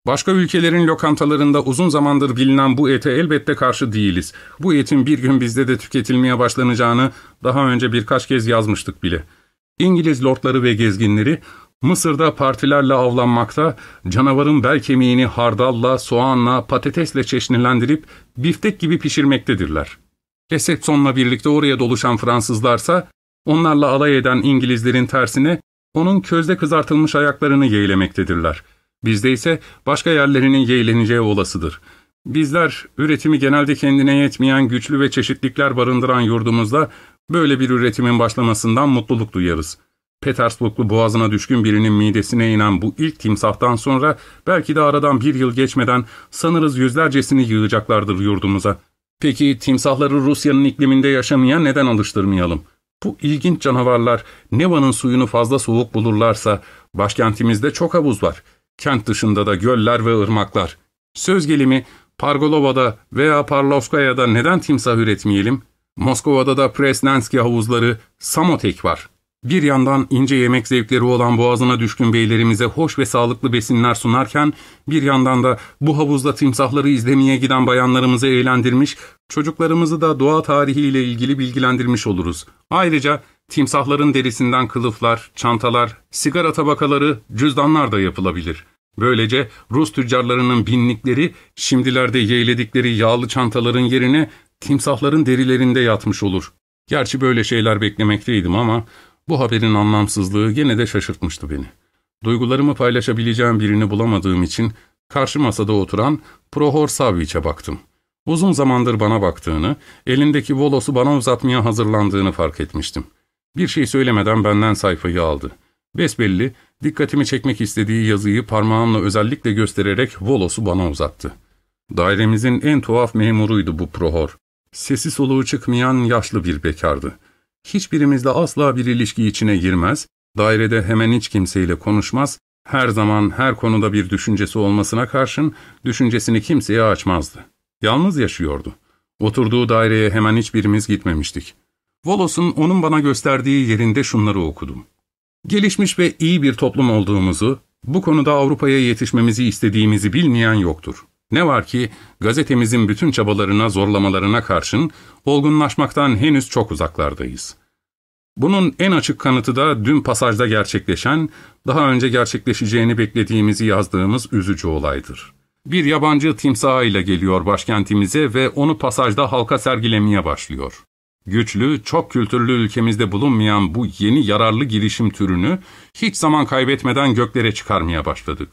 Başka ülkelerin lokantalarında uzun zamandır bilinen bu ete elbette karşı değiliz. Bu etin bir gün bizde de tüketilmeye başlanacağını daha önce birkaç kez yazmıştık bile. İngiliz lordları ve gezginleri Mısır'da partilerle avlanmakta, canavarın bel kemiğini hardalla, soğanla, patatesle çeşnilendirip biftek gibi pişirmektedirler. Resepsiyonla birlikte oraya doluşan Fransızlarsa, onlarla alay eden İngilizlerin tersine onun közde kızartılmış ayaklarını yeğlemektedirler. Bizde ise başka yerlerinin yeğleneceği olasıdır. Bizler, üretimi genelde kendine yetmeyen güçlü ve çeşitlikler barındıran yurdumuzda böyle bir üretimin başlamasından mutluluk duyarız. Petersburglu boğazına düşkün birinin midesine inen bu ilk timsahtan sonra belki de aradan bir yıl geçmeden sanırız yüzlercesini yığacaklardır yurdumuza. Peki timsahları Rusya'nın ikliminde yaşamaya neden alıştırmayalım? Bu ilginç canavarlar Neva'nın suyunu fazla soğuk bulurlarsa başkentimizde çok havuz var. Kent dışında da göller ve ırmaklar. Söz gelimi Pargolova'da veya Parlovskaya'da neden timsah üretmeyelim? Moskova'da da Presnensky havuzları, Samotek var. Bir yandan ince yemek zevkleri olan boğazına düşkün beylerimize hoş ve sağlıklı besinler sunarken, bir yandan da bu havuzda timsahları izlemeye giden bayanlarımızı eğlendirmiş, çocuklarımızı da doğa tarihiyle ilgili bilgilendirmiş oluruz. Ayrıca timsahların derisinden kılıflar, çantalar, sigara tabakaları, cüzdanlar da yapılabilir. Böylece Rus tüccarlarının binlikleri, şimdilerde yeğledikleri yağlı çantaların yerine timsahların derilerinde yatmış olur. Gerçi böyle şeyler beklemekteydim ama bu haberin anlamsızlığı gene de şaşırtmıştı beni. Duygularımı paylaşabileceğim birini bulamadığım için karşı masada oturan Prohor Savviç'e baktım. Uzun zamandır bana baktığını, elindeki volosu bana uzatmaya hazırlandığını fark etmiştim. Bir şey söylemeden benden sayfayı aldı. Besbelli, dikkatimi çekmek istediği yazıyı parmağımla özellikle göstererek volosu bana uzattı. Dairemizin en tuhaf memuruydu bu Prohor. Sesi soluğu çıkmayan yaşlı bir bekardı. Hiçbirimizle asla bir ilişki içine girmez, dairede hemen hiç kimseyle konuşmaz, her zaman her konuda bir düşüncesi olmasına karşın düşüncesini kimseye açmazdı. Yalnız yaşıyordu. Oturduğu daireye hemen hiçbirimiz gitmemiştik. Volos'un onun bana gösterdiği yerinde şunları okudum. Gelişmiş ve iyi bir toplum olduğumuzu, bu konuda Avrupa'ya yetişmemizi istediğimizi bilmeyen yoktur. Ne var ki gazetemizin bütün çabalarına, zorlamalarına karşın olgunlaşmaktan henüz çok uzaklardayız. Bunun en açık kanıtı da dün pasajda gerçekleşen, daha önce gerçekleşeceğini beklediğimizi yazdığımız üzücü olaydır. Bir yabancı timsah ile geliyor başkentimize ve onu pasajda halka sergilemeye başlıyor. Güçlü, çok kültürlü ülkemizde bulunmayan bu yeni yararlı girişim türünü hiç zaman kaybetmeden göklere çıkarmaya başladık.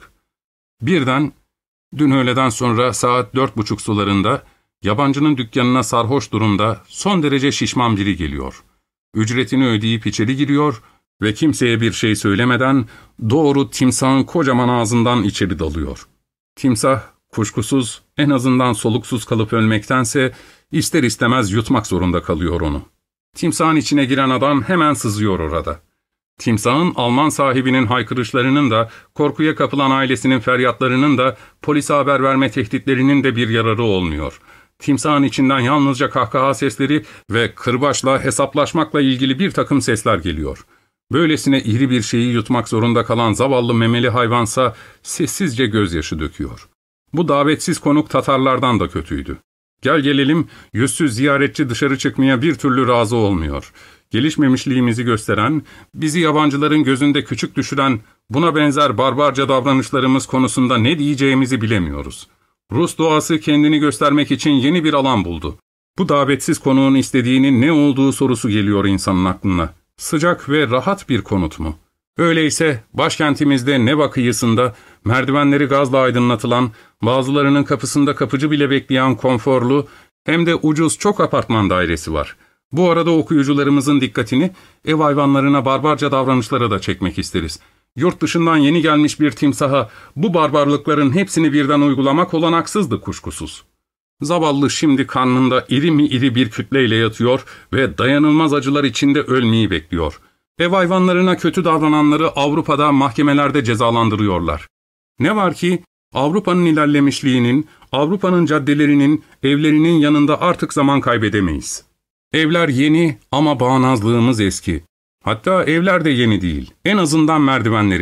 Birden, dün öğleden sonra saat 4:30 sularında, yabancının dükkanına sarhoş durumda son derece şişman biri geliyor. Ücretini ödeyip içeri giriyor ve kimseye bir şey söylemeden doğru timsahın kocaman ağzından içeri dalıyor. Timsah, kuşkusuz en azından soluksuz kalıp ölmektense ister istemez yutmak zorunda kalıyor onu. Timsahın içine giren adam hemen sızıyor orada. Timsahın Alman sahibinin haykırışlarının da, korkuya kapılan ailesinin feryatlarının da, polise haber verme tehditlerinin de bir yararı olmuyor. Timsahın içinden yalnızca kahkaha sesleri ve kırbaçla hesaplaşmakla ilgili bir takım sesler geliyor. Böylesine iri bir şeyi yutmak zorunda kalan zavallı memeli hayvansa sessizce gözyaşı döküyor. Bu davetsiz konuk Tatarlardan da kötüydü. Gel gelelim, yüzsüz ziyaretçi dışarı çıkmaya bir türlü razı olmuyor. Gelişmemişliğimizi gösteren, bizi yabancıların gözünde küçük düşüren, buna benzer barbarca davranışlarımız konusunda ne diyeceğimizi bilemiyoruz. Rus doğası kendini göstermek için yeni bir alan buldu. Bu davetsiz konuğun istediğinin ne olduğu sorusu geliyor insanın aklına. Sıcak ve rahat bir konut mu? Öyleyse başkentimizde Neva kıyısında merdivenleri gazla aydınlatılan, bazılarının kapısında kapıcı bile bekleyen konforlu hem de ucuz çok apartman dairesi var. Bu arada okuyucularımızın dikkatini ev hayvanlarına barbarca davranışlara da çekmek isteriz. Yurt dışından yeni gelmiş bir timsaha bu barbarlıkların hepsini birden uygulamak olanaksızdı kuşkusuz. Zavallı şimdi karnında iri mi iri bir kütleyle yatıyor ve dayanılmaz acılar içinde ölmeyi bekliyor. Ev hayvanlarına kötü davrananları Avrupa'da mahkemelerde cezalandırıyorlar. Ne var ki Avrupa'nın ilerlemişliğinin, Avrupa'nın caddelerinin, evlerinin yanında artık zaman kaybedemeyiz. Evler yeni ama bağnazlığımız eski. Hatta evler de yeni değil. En azından merdivenleri.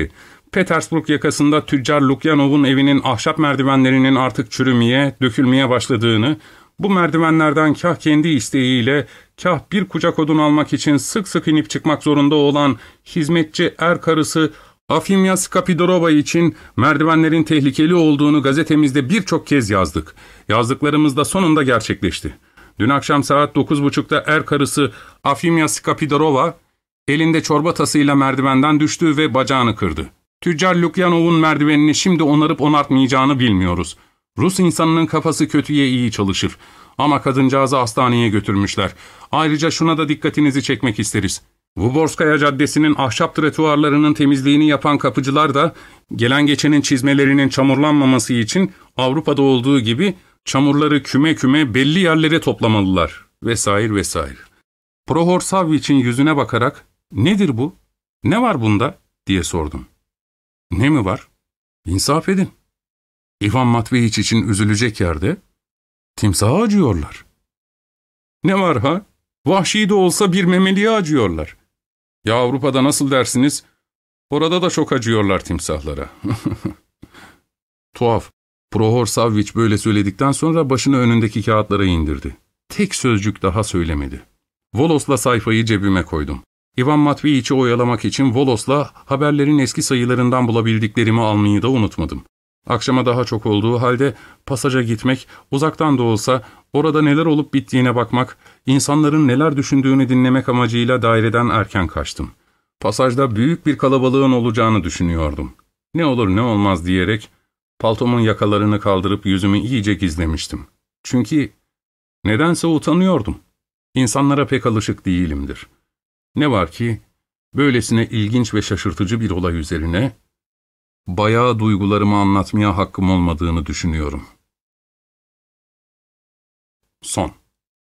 Petersburg yakasında tüccar Lukyanov'un evinin ahşap merdivenlerinin artık çürümeye, dökülmeye başladığını, bu merdivenlerden kah kendi isteğiyle, kah bir kucak odun almak için sık sık inip çıkmak zorunda olan hizmetçi karısı Afimya Skapidorova için merdivenlerin tehlikeli olduğunu gazetemizde birçok kez yazdık. Yazdıklarımız da sonunda gerçekleşti. Dün akşam saat 9.30'da karısı Afimya Skapidorova, elinde çorba tasıyla merdivenden düştü ve bacağını kırdı. Tüccar Lukyanov'un merdivenini şimdi onarıp onartmayacağını bilmiyoruz. Rus insanının kafası kötüye iyi çalışır. Ama kadıncağızı hastaneye götürmüşler. Ayrıca şuna da dikkatinizi çekmek isteriz. Vuborskaya Caddesi'nin ahşap trotuarlarının temizliğini yapan kapıcılar da gelen geçenin çizmelerinin çamurlanmaması için Avrupa'da olduğu gibi çamurları küme küme belli yerlere toplamalılar vesaire vesaire. Prohor Savviç'in yüzüne bakarak "Nedir bu? Ne var bunda?" diye sordum. "Ne mi var? İnsaf edin. İvan Matveyiç için üzülecek yerde timsaha acıyorlar." "Ne var ha? Vahşi de olsa bir memeliye acıyorlar." "Ya Avrupa'da nasıl dersiniz? Orada da çok acıyorlar timsahlara." Tuhaf. Prohor Savviç böyle söyledikten sonra başını önündeki kağıtlara indirdi. Tek sözcük daha söylemedi. Volos'la sayfayı cebime koydum. İvan Matveyiç'i oyalamak için Volos'la haberlerin eski sayılarından bulabildiklerimi almayı da unutmadım. Akşama daha çok olduğu halde pasaja gitmek, uzaktan da olsa orada neler olup bittiğine bakmak, insanların neler düşündüğünü dinlemek amacıyla daireden erken kaçtım. Pasajda büyük bir kalabalığın olacağını düşünüyordum. Ne olur ne olmaz diyerek paltomun yakalarını kaldırıp yüzümü iyice gizlemiştim. Çünkü nedense utanıyordum. İnsanlara pek alışık değilimdir. Ne var ki böylesine ilginç ve şaşırtıcı bir olay üzerine bayağı duygularımı anlatmaya hakkım olmadığını düşünüyorum. Son.